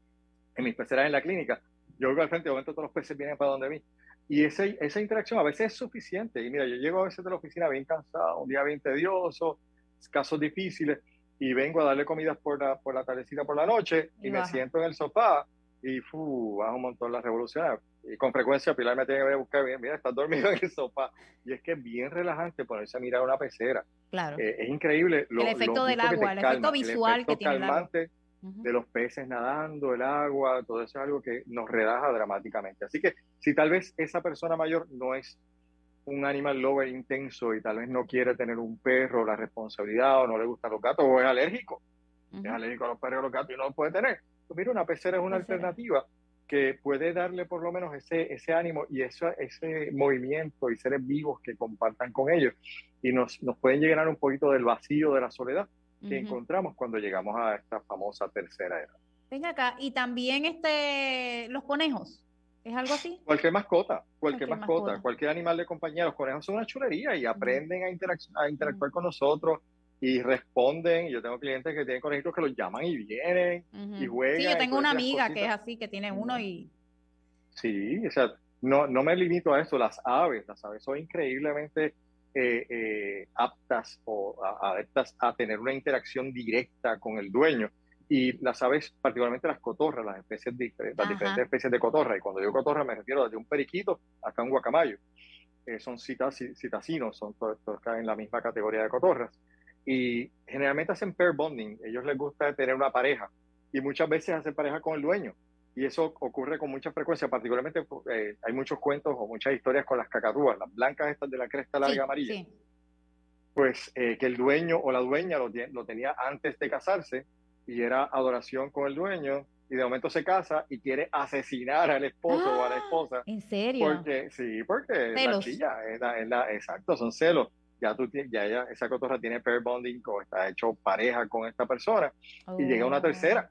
en mis peceras en la clínica. Yo vengo al frente, de momento todos los peces vienen para donde mí. Y ese, esa interacción a veces es suficiente. Y mira, yo llego a veces de la oficina bien cansado, un día bien tedioso, casos difíciles, y vengo a darle comidas por la, por la tardecita por la noche, y, y me siento en el sofá, y fu, bajo un montón las revoluciones. Y con frecuencia Pilar me tiene que venir a buscar, bien, mira, estás dormido en el sofá. Y es que es bien relajante ponerse a mirar una pecera. Claro. Eh, es increíble. Lo, el efecto del agua, el calma, efecto visual el efecto que tiene el agua. Uh-huh. De los peces nadando, el agua, todo eso es algo que nos relaja dramáticamente. Así que si tal vez esa persona mayor no es un animal lover intenso y tal vez no quiere tener un perro, la responsabilidad, o no le gustan los gatos, o es alérgico, uh-huh. es alérgico a los perros y a los gatos y no lo puede tener, pues mira, una pecera es una pecera. alternativa que puede darle por lo menos ese, ese ánimo y eso, ese movimiento y seres vivos que compartan con ellos y nos, nos pueden llenar un poquito del vacío de la soledad que uh-huh. encontramos cuando llegamos a esta famosa tercera edad. Venga acá, y también este los conejos, ¿es algo así? Cualquier mascota, cualquier, cualquier mascota, mascota, cualquier animal de compañía. Los conejos son una chulería y aprenden uh-huh. a, interac- a interactuar uh-huh. con nosotros y responden. Yo tengo clientes que tienen conejitos que los llaman y vienen uh-huh. y juegan. Sí, yo tengo una amiga que es así, que tiene uno y... Sí, o sea, no, no me limito a eso. Las aves, las aves son increíblemente... Eh, eh, aptas o a, adeptas a tener una interacción directa con el dueño y las aves, particularmente las cotorras, las especies de, las diferentes especies de cotorra, y cuando digo cotorra me refiero desde un periquito hasta un guacamayo, eh, son citas, citacinos, son todos, todos caen en la misma categoría de cotorras y generalmente hacen pair bonding, ellos les gusta tener una pareja y muchas veces hacen pareja con el dueño. Y eso ocurre con mucha frecuencia, particularmente eh, hay muchos cuentos o muchas historias con las cacatúas, las blancas estas de la cresta larga sí, amarilla. Sí. Pues eh, que el dueño o la dueña lo, lo tenía antes de casarse y era adoración con el dueño y de momento se casa y quiere asesinar al esposo ah, o a la esposa. ¿En serio? Porque, sí, porque celos. La chilla, es la, es la, exacto, son celos. Ya, tú, ya ella, esa cotorra tiene pair bonding o está hecho pareja con esta persona oh. y llega una tercera.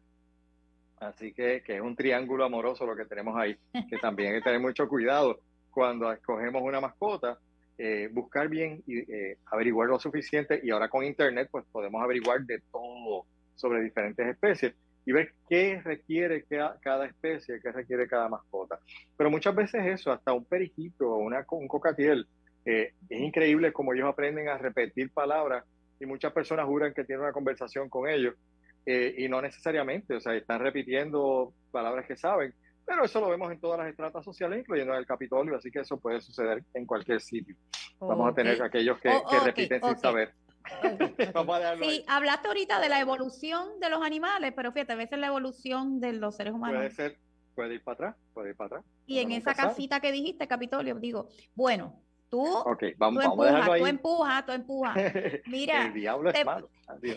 Así que, que es un triángulo amoroso lo que tenemos ahí, que también hay que tener mucho cuidado cuando escogemos una mascota, eh, buscar bien y eh, averiguar lo suficiente, y ahora con internet pues podemos averiguar de todo sobre diferentes especies y ver qué requiere cada, cada especie, qué requiere cada mascota. Pero muchas veces eso, hasta un periquito o una, un cocatiel, eh, es increíble cómo ellos aprenden a repetir palabras y muchas personas juran que tienen una conversación con ellos. Eh, y no necesariamente, o sea, están repitiendo palabras que saben, pero eso lo vemos en todas las estratas sociales, incluyendo en el Capitolio, así que eso puede suceder en cualquier sitio. Okay. Vamos a tener aquellos que, oh, que okay, repiten okay. sin saber. Okay. Vamos a dejarlo sí, ahí. Hablaste ahorita de la evolución de los animales, pero fíjate, a veces la evolución de los seres humanos. Puede ser, puede ir para atrás, puede ir para atrás. Y en esa casita sabe. que dijiste, Capitolio, digo, bueno, tú, okay, vamos, tú vamos empujas, a tú empujas, tú empujas. Mira, el diablo te... es malo. Adiós.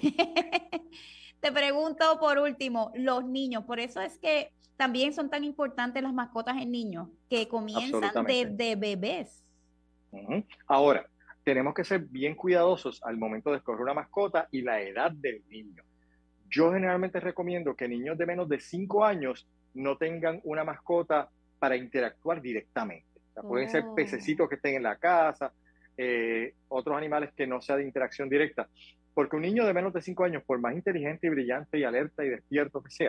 Te pregunto por último, los niños, por eso es que también son tan importantes las mascotas en niños, que comienzan desde bebés. Uh-huh. Ahora, tenemos que ser bien cuidadosos al momento de escoger una mascota y la edad del niño. Yo generalmente recomiendo que niños de menos de cinco años no tengan una mascota para interactuar directamente. O sea, oh. Pueden ser pececitos que estén en la casa, eh, otros animales que no sea de interacción directa. Porque un niño de menos de cinco años, por más inteligente y brillante y alerta y despierto que sea,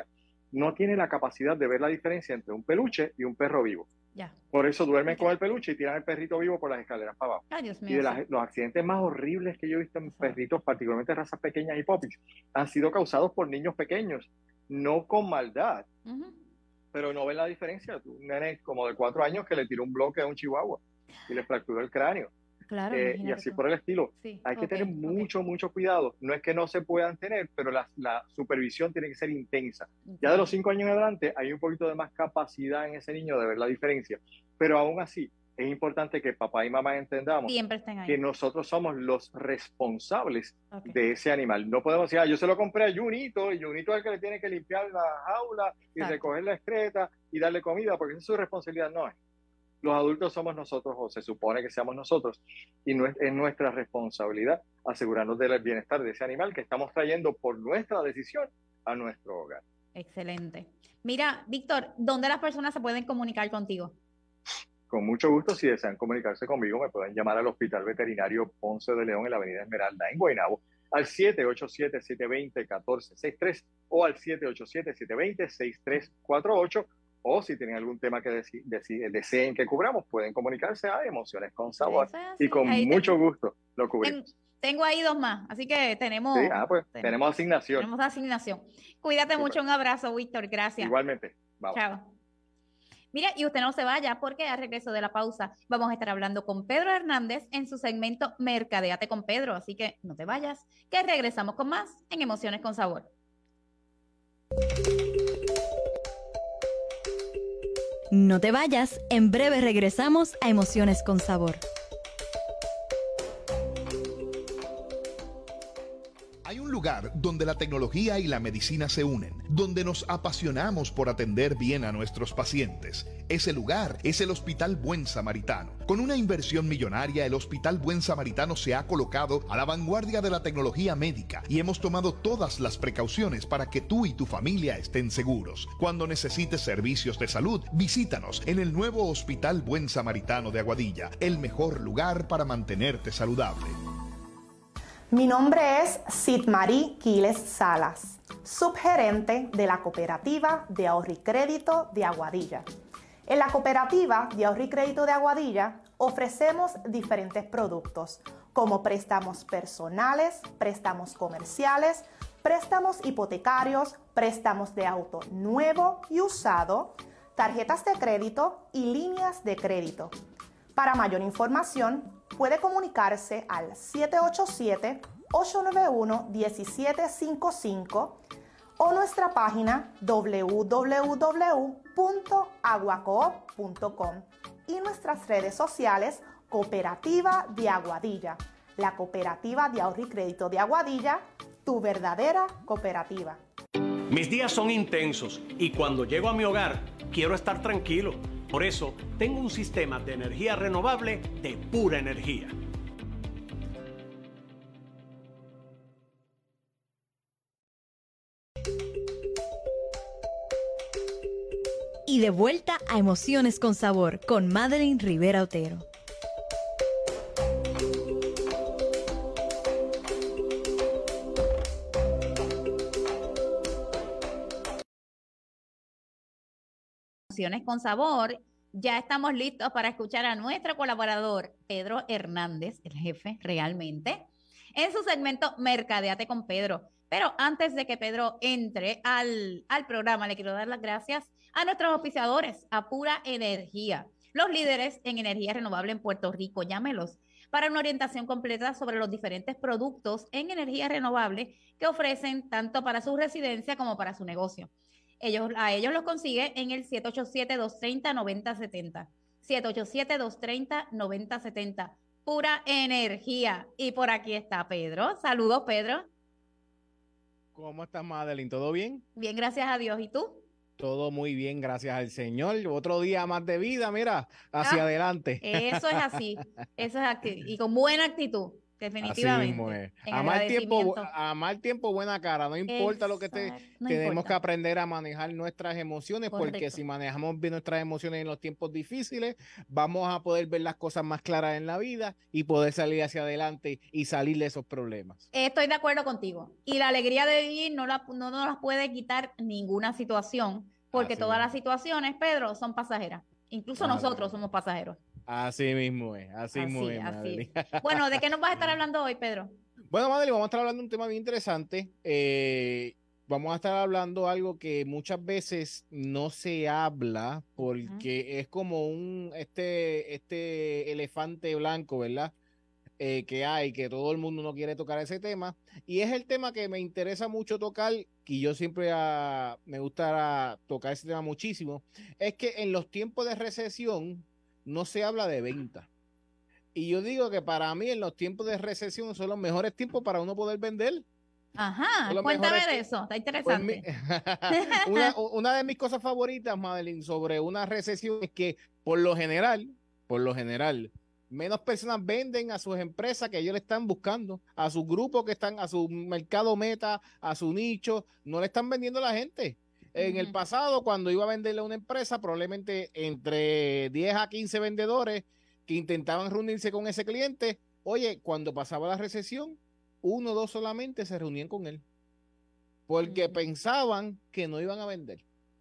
no tiene la capacidad de ver la diferencia entre un peluche y un perro vivo. Ya. Por eso duermen Okay. con el peluche y tiran el perrito vivo por las escaleras para abajo. Ay, Dios mío, y de sí. las, los accidentes más horribles que yo he visto en perritos, particularmente de razas pequeñas y popis, han sido causados por niños pequeños, no con maldad, Uh-huh. pero no ven la diferencia. Un nene como de cuatro años que le tiró un bloque a un chihuahua y le fracturó el cráneo. Claro, Eh, y así tú. por el estilo. Sí. Hay que Okay, tener mucho, okay. mucho cuidado. No es que no se puedan tener, pero la, la supervisión tiene que ser intensa. Ya de los cinco años en adelante hay un poquito de más capacidad en ese niño de ver la diferencia. Pero aún así, es importante que papá y mamá entendamos Siempre estén ahí. que nosotros somos los responsables Okay. de ese animal. No podemos decir, ah, yo se lo compré a Junito y Junito es el que le tiene que limpiar la jaula y Exacto. recoger la excreta y darle comida, porque esa es su responsabilidad. No es. Los adultos somos nosotros, o se supone que seamos nosotros, y no es, es nuestra responsabilidad asegurarnos del bienestar de ese animal que estamos trayendo por nuestra decisión a nuestro hogar. Excelente. Mira, Víctor, ¿dónde las personas se pueden comunicar contigo? Con mucho gusto, si desean comunicarse conmigo, me pueden llamar al Hospital Veterinario Ponce de León en la Avenida Esmeralda, en Guaynabo, al siete ocho siete, siete dos cero, uno cuatro seis tres o al siete ocho siete, siete dos cero, seis tres cuatro ocho. O si tienen algún tema que deci deci deseen que cubramos, pueden comunicarse a Emociones con Sabor. Eso es así. Y con Ahí mucho te- gusto lo cubrimos. Ten- tengo ahí dos más, así que tenemos, Sí, ah, pues ten- tenemos asignación. tenemos asignación. Cuídate Súper. mucho, un abrazo, Víctor, gracias. Igualmente. Vamos. Chao. Mira, y usted no se vaya porque al regreso de la pausa vamos a estar hablando con Pedro Hernández en su segmento Mercadeate con Pedro, así que no te vayas, que regresamos con más en Emociones con Sabor. No te vayas, en breve regresamos a Emociones con Sabor. Hay un lugar donde la tecnología y la medicina se unen, donde nos apasionamos por atender bien a nuestros pacientes. Ese lugar es el Hospital Buen Samaritano. Con una inversión millonaria, el Hospital Buen Samaritano se ha colocado a la vanguardia de la tecnología médica y hemos tomado todas las precauciones para que tú y tu familia estén seguros. Cuando necesites servicios de salud, visítanos en el nuevo Hospital Buen Samaritano de Aguadilla, el mejor lugar para mantenerte saludable. Mi nombre es Sidmarí Quiles Salas, subgerente de la Cooperativa de Ahorro y Crédito de Aguadilla. En la Cooperativa de Ahorro y Crédito de Aguadilla ofrecemos diferentes productos como préstamos personales, préstamos comerciales, préstamos hipotecarios, préstamos de auto nuevo y usado, tarjetas de crédito y líneas de crédito. Para mayor información, puede comunicarse al siete ocho siete, ocho nueve uno, uno siete cinco cinco o nuestra página w w w punto aguacoop punto com y nuestras redes sociales Cooperativa de Aguadilla, la Cooperativa de Ahorro y Crédito de Aguadilla, tu verdadera cooperativa. Mis días son intensos y cuando llego a mi hogar quiero estar tranquilo. Por eso tengo un sistema de energía renovable de pura energía. Y de vuelta a Emociones con Sabor con Madeline Rivera Otero. Emociones con Sabor. Ya estamos listos para escuchar a nuestro colaborador, Pedro Hernández, el jefe realmente, en su segmento Mercadeate con Pedro. Pero antes de que Pedro entre al, al programa, le quiero dar las gracias a nuestros auspiciadores, a Pura Energía, los líderes en energía renovable en Puerto Rico. Llámelos para una orientación completa sobre los diferentes productos en energía renovable que ofrecen tanto para su residencia como para su negocio. Ellos, a ellos los consigue en el siete ocho siete, dos tres cero, nueve cero siete cero. siete ocho siete, dos tres cero, nueve cero siete cero. Pura Energía. Y por aquí está Pedro. Saludos, Pedro. ¿Cómo estás, Madeline? ¿Todo bien? Bien, gracias a Dios. ¿Y tú? Todo muy bien, gracias al Señor. Otro día más de vida, mira, hacia Ah, adelante. Eso es así. Eso es así. Y con buena actitud. definitivamente. A mal tiempo, a mal tiempo, buena cara. No importa Exacto. lo que te... No tenemos importa. que aprender a manejar nuestras emociones, Correcto. porque si manejamos bien nuestras emociones en los tiempos difíciles, vamos a poder ver las cosas más claras en la vida y poder salir hacia adelante y salir de esos problemas. Estoy de acuerdo contigo. Y la alegría de vivir no, la, no nos la puede quitar ninguna situación, porque Así todas mismo. las situaciones, Pedro, son pasajeras. Incluso Así nosotros mismo. somos pasajeros. Así mismo es, así, así mismo es, así. Bueno, ¿de qué nos vas a estar hablando hoy, Pedro? Bueno, Madeline, vamos a estar hablando de un tema bien interesante. Eh, vamos a estar hablando algo que muchas veces no se habla porque uh-huh. es como un este, este elefante blanco, ¿verdad? Eh, que hay, que todo el mundo no quiere tocar ese tema. Y es el tema que me interesa mucho tocar, y yo siempre uh, me gusta tocar ese tema muchísimo, es que en los tiempos de recesión no se habla de venta. Y yo digo que para mí en los tiempos de recesión son los mejores tiempos para uno poder vender. Ajá, cuéntame de eso, está interesante. Pues mi, una, una de mis cosas favoritas, Madeline, sobre una recesión es que por lo general, por lo general, menos personas venden a sus empresas que ellos le están buscando, a sus grupos que están, a su mercado meta, a su nicho, no le están vendiendo a la gente. En el pasado, cuando iba a venderle a una empresa, probablemente entre diez a quince vendedores que intentaban reunirse con ese cliente, oye, cuando pasaba la recesión, uno o dos solamente se reunían con él, porque uh-huh. pensaban que no iban a vender.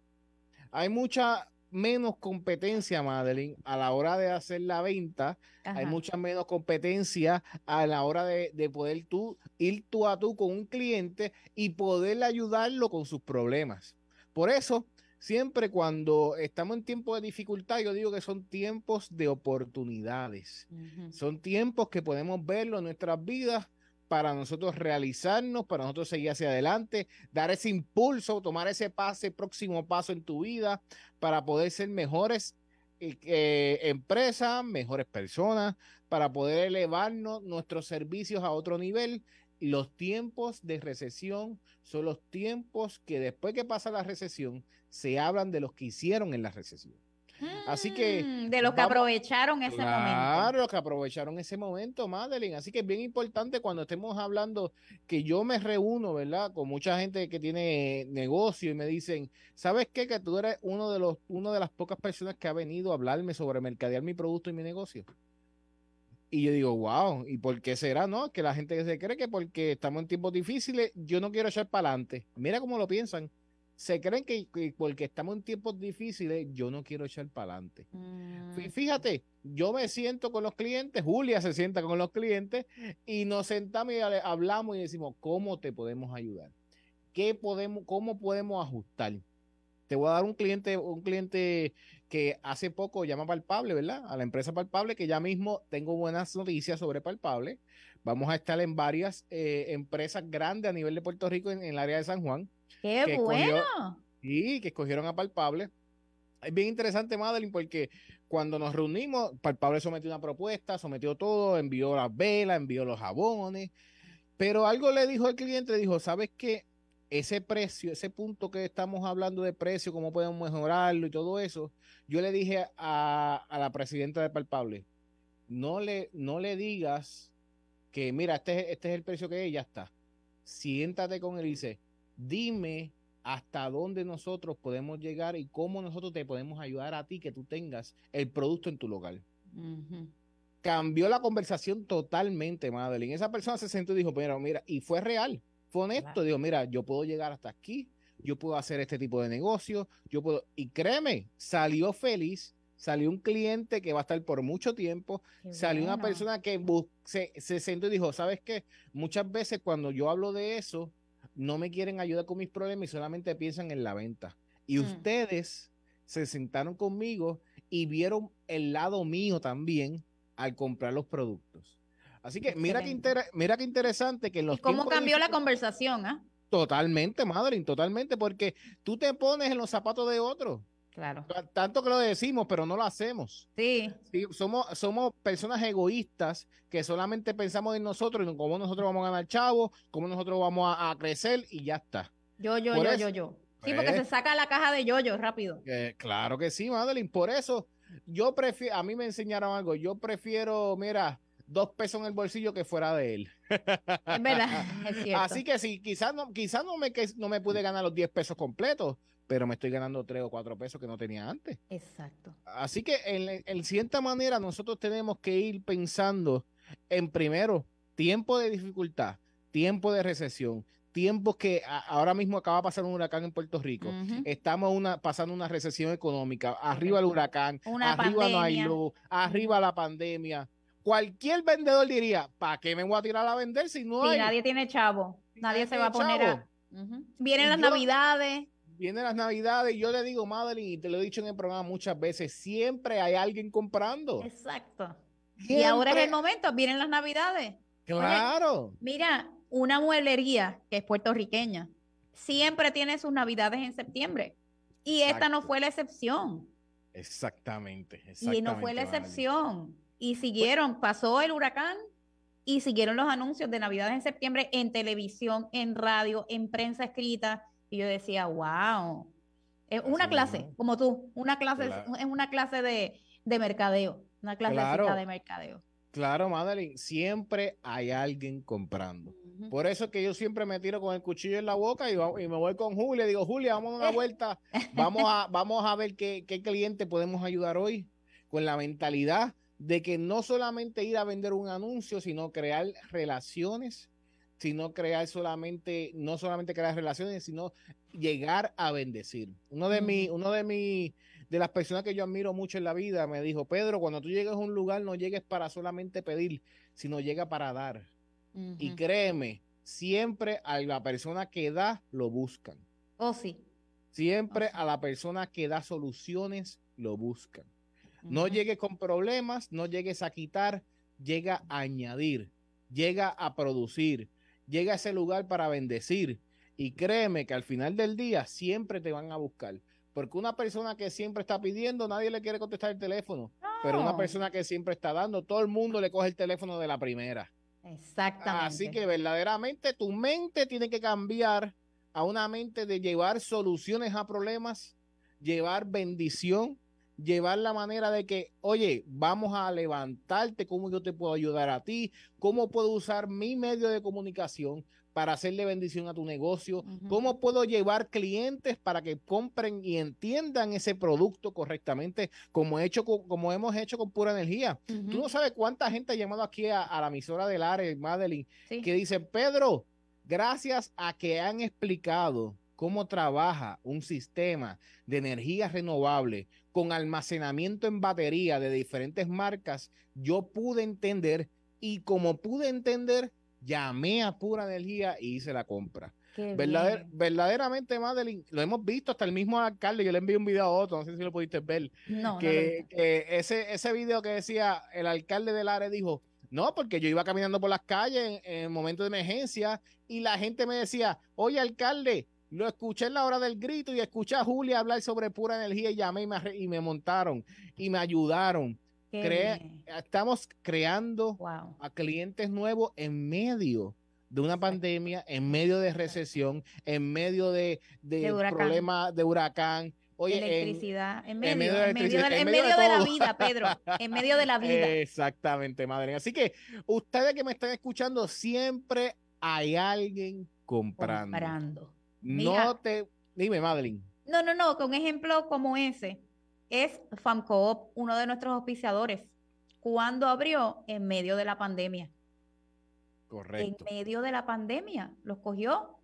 Hay mucha menos competencia, Madeline, a la hora de hacer la venta. Ajá. Hay mucha menos competencia a la hora de, de poder tú ir tú a tú con un cliente y poder ayudarlo con sus problemas. Por eso, siempre cuando estamos en tiempos de dificultad, yo digo que son tiempos de oportunidades. Uh-huh. Son tiempos que podemos verlo en nuestras vidas para nosotros realizarnos, para nosotros seguir hacia adelante, dar ese impulso, tomar ese paso, próximo paso en tu vida para poder ser mejores eh, empresas, mejores personas, para poder elevarnos nuestros servicios a otro nivel. Los tiempos de recesión son los tiempos que después que pasa la recesión se hablan de los que hicieron en la recesión. Así que de los que vamos, aprovecharon ese claro, momento. Claro, los que aprovecharon ese momento, Madeline. Así que es bien importante cuando estemos hablando, que yo me reúno, ¿verdad? Con mucha gente que tiene negocio y me dicen, ¿sabes qué? Que tú eres uno de los, uno de las pocas personas que ha venido a hablarme sobre mercadear mi producto y mi negocio. Y yo digo, wow, ¿y por qué será? No, que la gente se cree que porque estamos en tiempos difíciles, yo no quiero echar para adelante. Mira cómo lo piensan. Se creen que, que porque estamos en tiempos difíciles, yo no quiero echar para adelante. Mm. Fíjate, yo me siento con los clientes, Julia se sienta con los clientes y nos sentamos y hablamos y decimos, ¿cómo te podemos ayudar? ¿Qué podemos, cómo podemos ajustar? Te voy a dar un cliente, un cliente que hace poco llama Palpable, ¿verdad? A la empresa Palpable, que ya mismo tengo buenas noticias sobre Palpable. Vamos a estar en varias eh, empresas grandes a nivel de Puerto Rico en, en el área de San Juan. ¡Qué bueno! Sí, que escogieron a Palpable. Es bien interesante, Madeline, porque cuando nos reunimos, Palpable sometió una propuesta, sometió todo, envió las velas, envió los jabones, pero algo le dijo al cliente, le dijo, ¿sabes qué? Ese precio, ese punto que estamos hablando de precio, cómo podemos mejorarlo y todo eso, yo le dije a, a la presidenta de Palpable, no le, no le digas que, mira, este, este es el precio que es, ya está. Siéntate con él y dice, dime hasta dónde nosotros podemos llegar y cómo nosotros te podemos ayudar a ti que tú tengas el producto en tu local. Uh-huh. Cambió la conversación totalmente, Madeline. Esa persona se sentó y dijo, mira, mira, y fue real, fue honesto, claro. Dijo, mira, yo puedo llegar hasta aquí, yo puedo hacer este tipo de negocio, yo puedo, y créeme, salió feliz, salió un cliente que va a estar por mucho tiempo, qué salió bueno. Una persona que se, se sentó y dijo, ¿sabes qué? Muchas veces cuando yo hablo de eso, no me quieren ayudar con mis problemas y solamente piensan en la venta. Y mm. ustedes se sentaron conmigo y vieron el lado mío también al comprar los productos. Así que mira qué, inter- mira qué interesante que en los ¿Y cómo cambió la conversación? ¿eh? Totalmente, Madeline, totalmente, porque tú te pones en los zapatos de otro. Claro. Tanto que lo decimos, pero no lo hacemos. Sí. Sí, somos, somos personas egoístas que solamente pensamos en nosotros, en cómo nosotros vamos a ganar chavos, cómo nosotros vamos a, a crecer y ya está. Yo, yo, Por yo, eso, yo, yo. Sí, porque eh, se saca la caja de yoyo rápido. Eh, claro que sí, Madeline. Por eso, yo prefiero, a mí me enseñaron algo, yo prefiero, mira, dos pesos en el bolsillo que fuera de él. Es verdad, es cierto. Así que sí, quizás no, quizás no me, que, no me pude ganar los diez pesos completos, pero me estoy ganando tres o cuatro pesos que no tenía antes. Exacto. Así que en, en cierta manera nosotros tenemos que ir pensando en primero, tiempo de dificultad, tiempo de recesión, tiempos que a, ahora mismo acaba de pasar un huracán en Puerto Rico, uh-huh. estamos una, pasando una recesión económica, arriba el huracán, una arriba pandemia. No hay luz, arriba la pandemia. Cualquier vendedor diría, ¿para qué me voy a tirar a vender si no sí, hay? nadie tiene chavo, si nadie, nadie se va a poner chavo. a... Uh-huh. Vienen y las yo, navidades. Vienen las navidades y yo le digo, Madeline, y te lo he dicho en el programa muchas veces, siempre hay alguien comprando. Exacto. Siempre. Y ahora es el momento, vienen las navidades. Claro. Oye, mira, una mueblería que es puertorriqueña siempre tiene sus navidades en septiembre y Exacto. esta no fue la excepción. Exactamente, exactamente. Y no fue la excepción. Y siguieron, pasó el huracán y siguieron los anuncios de navidades en septiembre en televisión, en radio, en prensa escrita. Y yo decía, wow, es una Así clase, mismo. Como tú, una clase, claro. es una clase de, de mercadeo, una clase claro. de mercadeo. Claro, Madeline, siempre hay alguien comprando. Uh-huh. Por eso es que yo siempre me tiro con el cuchillo en la boca y, y me voy con Julia. Digo, Julia, vamos a una vuelta, vamos a, vamos a ver qué, qué cliente podemos ayudar hoy, con la mentalidad de que no solamente ir a vender un anuncio, sino crear relaciones, sino crear solamente, no solamente crear relaciones, sino llegar a bendecir. Uno de uh-huh. mis, uno de mis de las personas que yo admiro mucho en la vida, me dijo, Pedro, cuando tú llegues a un lugar, no llegues para solamente pedir, sino llega para dar. Uh-huh. Y créeme, siempre a la persona que da, lo buscan. Oh, sí. Siempre oh, sí. a la persona que da soluciones, lo buscan. Uh-huh. No llegues con problemas, no llegues a quitar, llega a añadir, llega a producir, llega a ese lugar para bendecir. Y créeme que al final del día, siempre te van a buscar. Porque una persona que siempre está pidiendo, nadie le quiere contestar el teléfono. No. Pero una persona que siempre está dando, todo el mundo le coge el teléfono de la primera. Exactamente. Así que verdaderamente tu mente tiene que cambiar a una mente de llevar soluciones a problemas, llevar bendición, llevar la manera de que, oye, vamos a levantarte, cómo yo te puedo ayudar a ti, cómo puedo usar mi medio de comunicación para hacerle bendición a tu negocio, uh-huh. cómo puedo llevar clientes para que compren y entiendan ese producto correctamente, como, he hecho con, como hemos hecho con Pura Energía. Uh-huh. Tú no sabes cuánta gente ha llamado aquí a, a la emisora del área, Madeline, sí. que dice, Pedro, gracias a que han explicado cómo trabaja un sistema de energía renovable con almacenamiento en batería de diferentes marcas, yo pude entender y como pude entender, llamé a Pura Energía y hice la compra. Verdader, verdaderamente, Madeline, lo hemos visto hasta el mismo alcalde. Yo le envié un video a otro, no sé si lo pudiste ver. No, que, no que ese, ese video que decía el alcalde del área dijo, no, porque yo iba caminando por las calles en, en momento de emergencia y la gente me decía, oye, alcalde, lo escuché en la hora del grito y escuché a Julia hablar sobre Pura Energía y llamé y me, y me montaron y me ayudaron. Cre estamos creando wow. a clientes nuevos en medio de una pandemia, en medio de recesión, en medio de, de, de problemas de huracán. Oye, electricidad, en, en, medio, en, medio, de, en, en medio, de, de, de la vida, Pedro, en medio de la vida. Exactamente, madre. Así que ustedes que me están escuchando, siempre hay alguien comprando. comprando. No Mira, te... Dime, Madeline. No, no, no, con un ejemplo como ese, es FAMCOOP, uno de nuestros auspiciadores. ¿Cuándo abrió? En medio de la pandemia. Correcto. En medio de la pandemia los cogió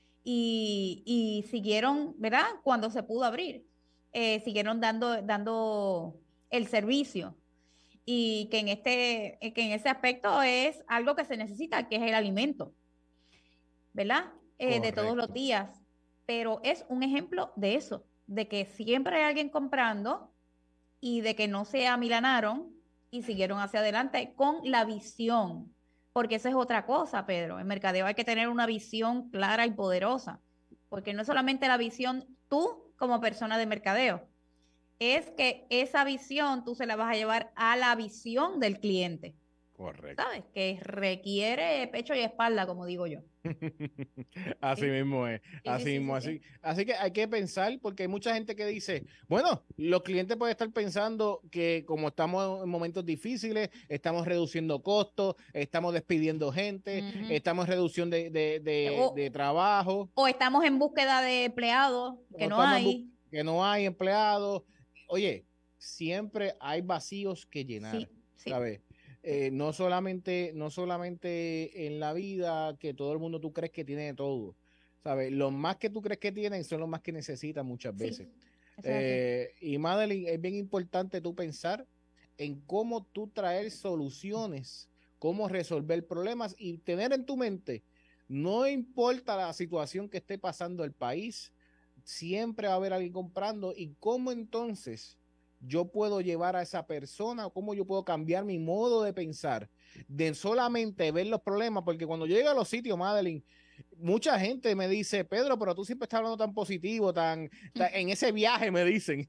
y, y siguieron, ¿verdad? Cuando se pudo abrir, eh, siguieron dando, dando el servicio. Y que en, este, que en ese aspecto es algo que se necesita, que es el alimento, ¿verdad? Eh, de todos los días. Pero es un ejemplo de eso, de que siempre hay alguien comprando y de que no se amilanaron y siguieron hacia adelante con la visión, porque esa es otra cosa, Pedro. En mercadeo hay que tener una visión clara y poderosa, porque no es solamente la visión tú como persona de mercadeo, es que esa visión tú se la vas a llevar a la visión del cliente. Correcto. ¿Sabes? Que requiere pecho y espalda, como digo yo. Así Sí. mismo es, Sí, así sí, sí, mismo, sí, así. sí. Así que hay que pensar, porque hay mucha gente que dice, bueno, los clientes pueden estar pensando que como estamos en momentos difíciles, estamos reduciendo costos, estamos despidiendo gente, Ujú. estamos reduciendo de, de, de, O- de trabajo, O estamos en búsqueda de empleados, que o no estamos en bu- hay. que no hay empleados. Oye, siempre hay vacíos que llenar, Sí, sí. ¿sabes? Eh, no solamente, no solamente en la vida que todo el mundo tú crees que tiene de todo, ¿sabes? Los más que tú crees que tienen son los más que necesitan muchas Sí, veces. eso es así. Eh, y Madeline, es bien importante tú pensar en cómo tú traer soluciones, cómo resolver problemas y tener en tu mente, no importa la situación que esté pasando el país, siempre va a haber alguien comprando y cómo entonces yo puedo llevar a esa persona o cómo yo puedo cambiar mi modo de pensar, de solamente ver los problemas, porque cuando yo llego a los sitios, Madeline, mucha gente me dice, Pedro, pero tú siempre estás hablando tan positivo, tan, tan en ese viaje me dicen.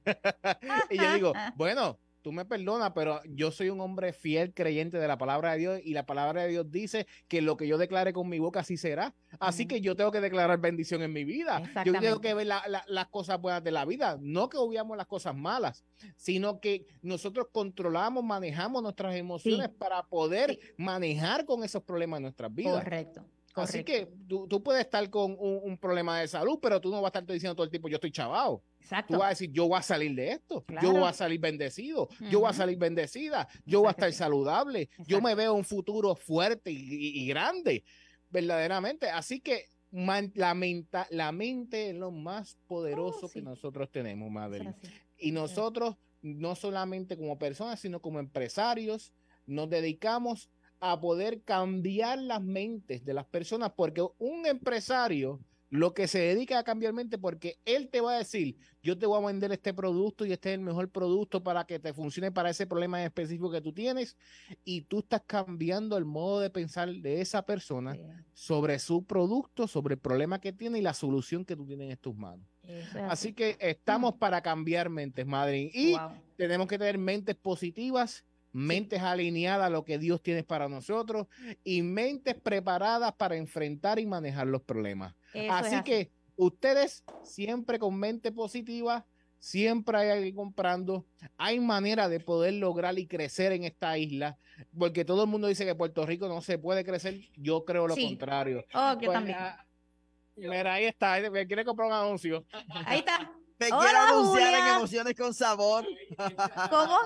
Y yo digo, bueno, tú me perdonas, pero yo soy un hombre fiel creyente de la palabra de Dios y la palabra de Dios dice que lo que yo declare con mi boca así será. Así Ujú. que yo tengo que declarar bendición en mi vida. Yo Exactamente. tengo que ver la, la, las cosas buenas de la vida, no que obviamos las cosas malas, sino que nosotros controlamos, manejamos nuestras emociones Sí. para poder Sí. manejar con esos problemas en nuestras vidas. Correcto. Así correcto. que tú, tú puedes estar con un, un problema de salud, pero tú no vas a estar diciendo todo el tiempo, yo estoy chavado. Exacto. Tú vas a decir, yo voy a salir de esto, Claro. yo voy a salir bendecido, yo voy a Ujú. salir bendecida, yo voy a Exacto, estar sí. saludable, yo Exacto. me veo un futuro fuerte y, y- y grande, verdaderamente. Así que man- la, menta- la mente es lo más poderoso Oh, sí. que nosotros tenemos, Eso es Madeline. así. Y nosotros, no solamente como personas, sino como empresarios, nos dedicamos a poder cambiar las mentes de las personas, porque un empresario lo que se dedica a cambiar mente, porque él te va a decir, yo te voy a vender este producto y este es el mejor producto para que te funcione para ese problema en específico que tú tienes, y tú estás cambiando el modo de pensar de esa persona Sí. sobre su producto, sobre el problema que tiene y la solución que tú tienes en tus manos. Eso es Así que estamos Mm. para cambiar mentes, Madeline, y Wow. tenemos que tener mentes positivas, mentes alineadas a lo que Dios tiene para nosotros y mentes preparadas para enfrentar y manejar los problemas. Eso Así, es así. que ustedes siempre con mente positiva, siempre hay alguien comprando, hay manera de poder lograr y crecer en esta isla, porque todo el mundo dice que Puerto Rico no se puede crecer, yo creo lo Sí. contrario. Oh, yo Pues, también. ah, mira, ahí está, me quiere comprar un anuncio. Ahí está. Te Hola, quiero anunciar Julia. en Emociones con Sabor. ¿Cómo?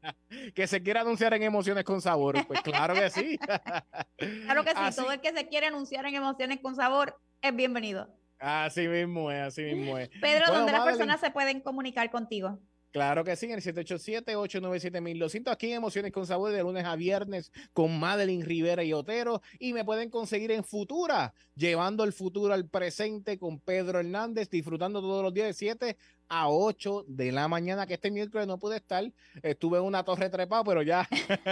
Que se quiera anunciar en Emociones con Sabor, pues claro que sí. Claro que sí. Así, Todo el que se quiere anunciar en Emociones con Sabor es bienvenido. así mismo es, así mismo es. Pedro, Bueno, ¿dónde las Madeline, personas se pueden comunicar contigo? claro que sí, en el siete ocho siete, ocho nueve siete, mil doscientos, aquí en Emociones con Sabor, de lunes a viernes, con Madeline Rivera y Otero, y me pueden conseguir en Futura, llevando el futuro al presente con Pedro Hernández, disfrutando todos los días de siete a ocho de la mañana, que este miércoles no pude estar, estuve en una torre trepado, pero ya,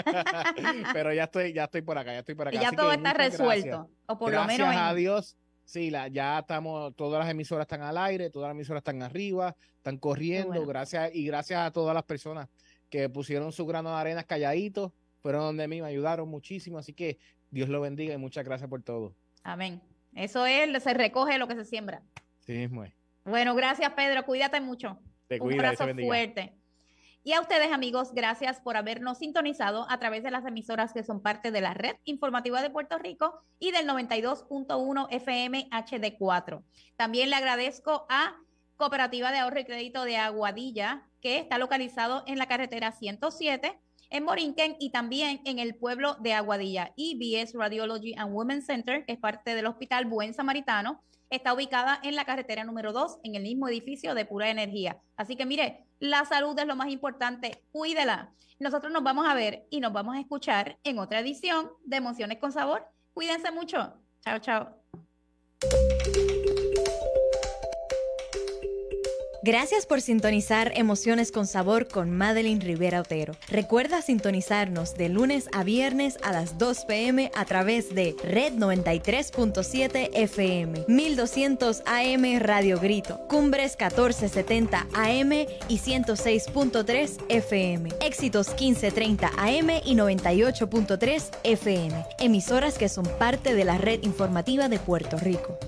pero ya estoy, ya estoy por acá, ya estoy por acá. Y ya Así todo que está muchas resuelto. gracias. O por Gracias lo menos en... a Dios. Sí, la, ya estamos, todas las emisoras están al aire, todas las emisoras están arriba, están corriendo, bueno. gracias, y gracias a todas las personas que pusieron su grano de arena calladitos, fueron donde mí, me ayudaron muchísimo, así que Dios lo bendiga y muchas gracias por todo. Amén. Eso es, se recoge lo que se siembra. Sí mismo es. Bueno, gracias, Pedro. Cuídate mucho. Te Un cuida, Dios te abrazo bendiga. fuerte. Y a ustedes, amigos, gracias por habernos sintonizado a través de las emisoras que son parte de la Red Informativa de Puerto Rico y del noventa y dos punto uno F M H D cuatro. También le agradezco a Cooperativa de Ahorro y Crédito de Aguadilla, que está localizado en la carretera ciento siete en Borinquen y también en el pueblo de Aguadilla. E B S Radiology and Women's Center, que es parte del Hospital Buen Samaritano, está ubicada en la carretera número dos, en el mismo edificio de Pura Energía. Así que mire, la salud es lo más importante, cuídela. Nosotros nos vamos a ver y nos vamos a escuchar en otra edición de Emociones con Sabor. Cuídense mucho. Chao, chao. Gracias por sintonizar Emociones con Sabor con Madeline Rivera Otero. Recuerda sintonizarnos de lunes a viernes a las dos p m a través de Red noventa y tres punto siete F M, mil doscientos A M Radio Grito, Cumbres catorce setenta A M y ciento seis punto tres F M, Éxitos quince treinta A M y noventa y ocho punto tres F M, emisoras que son parte de la red informativa de Puerto Rico.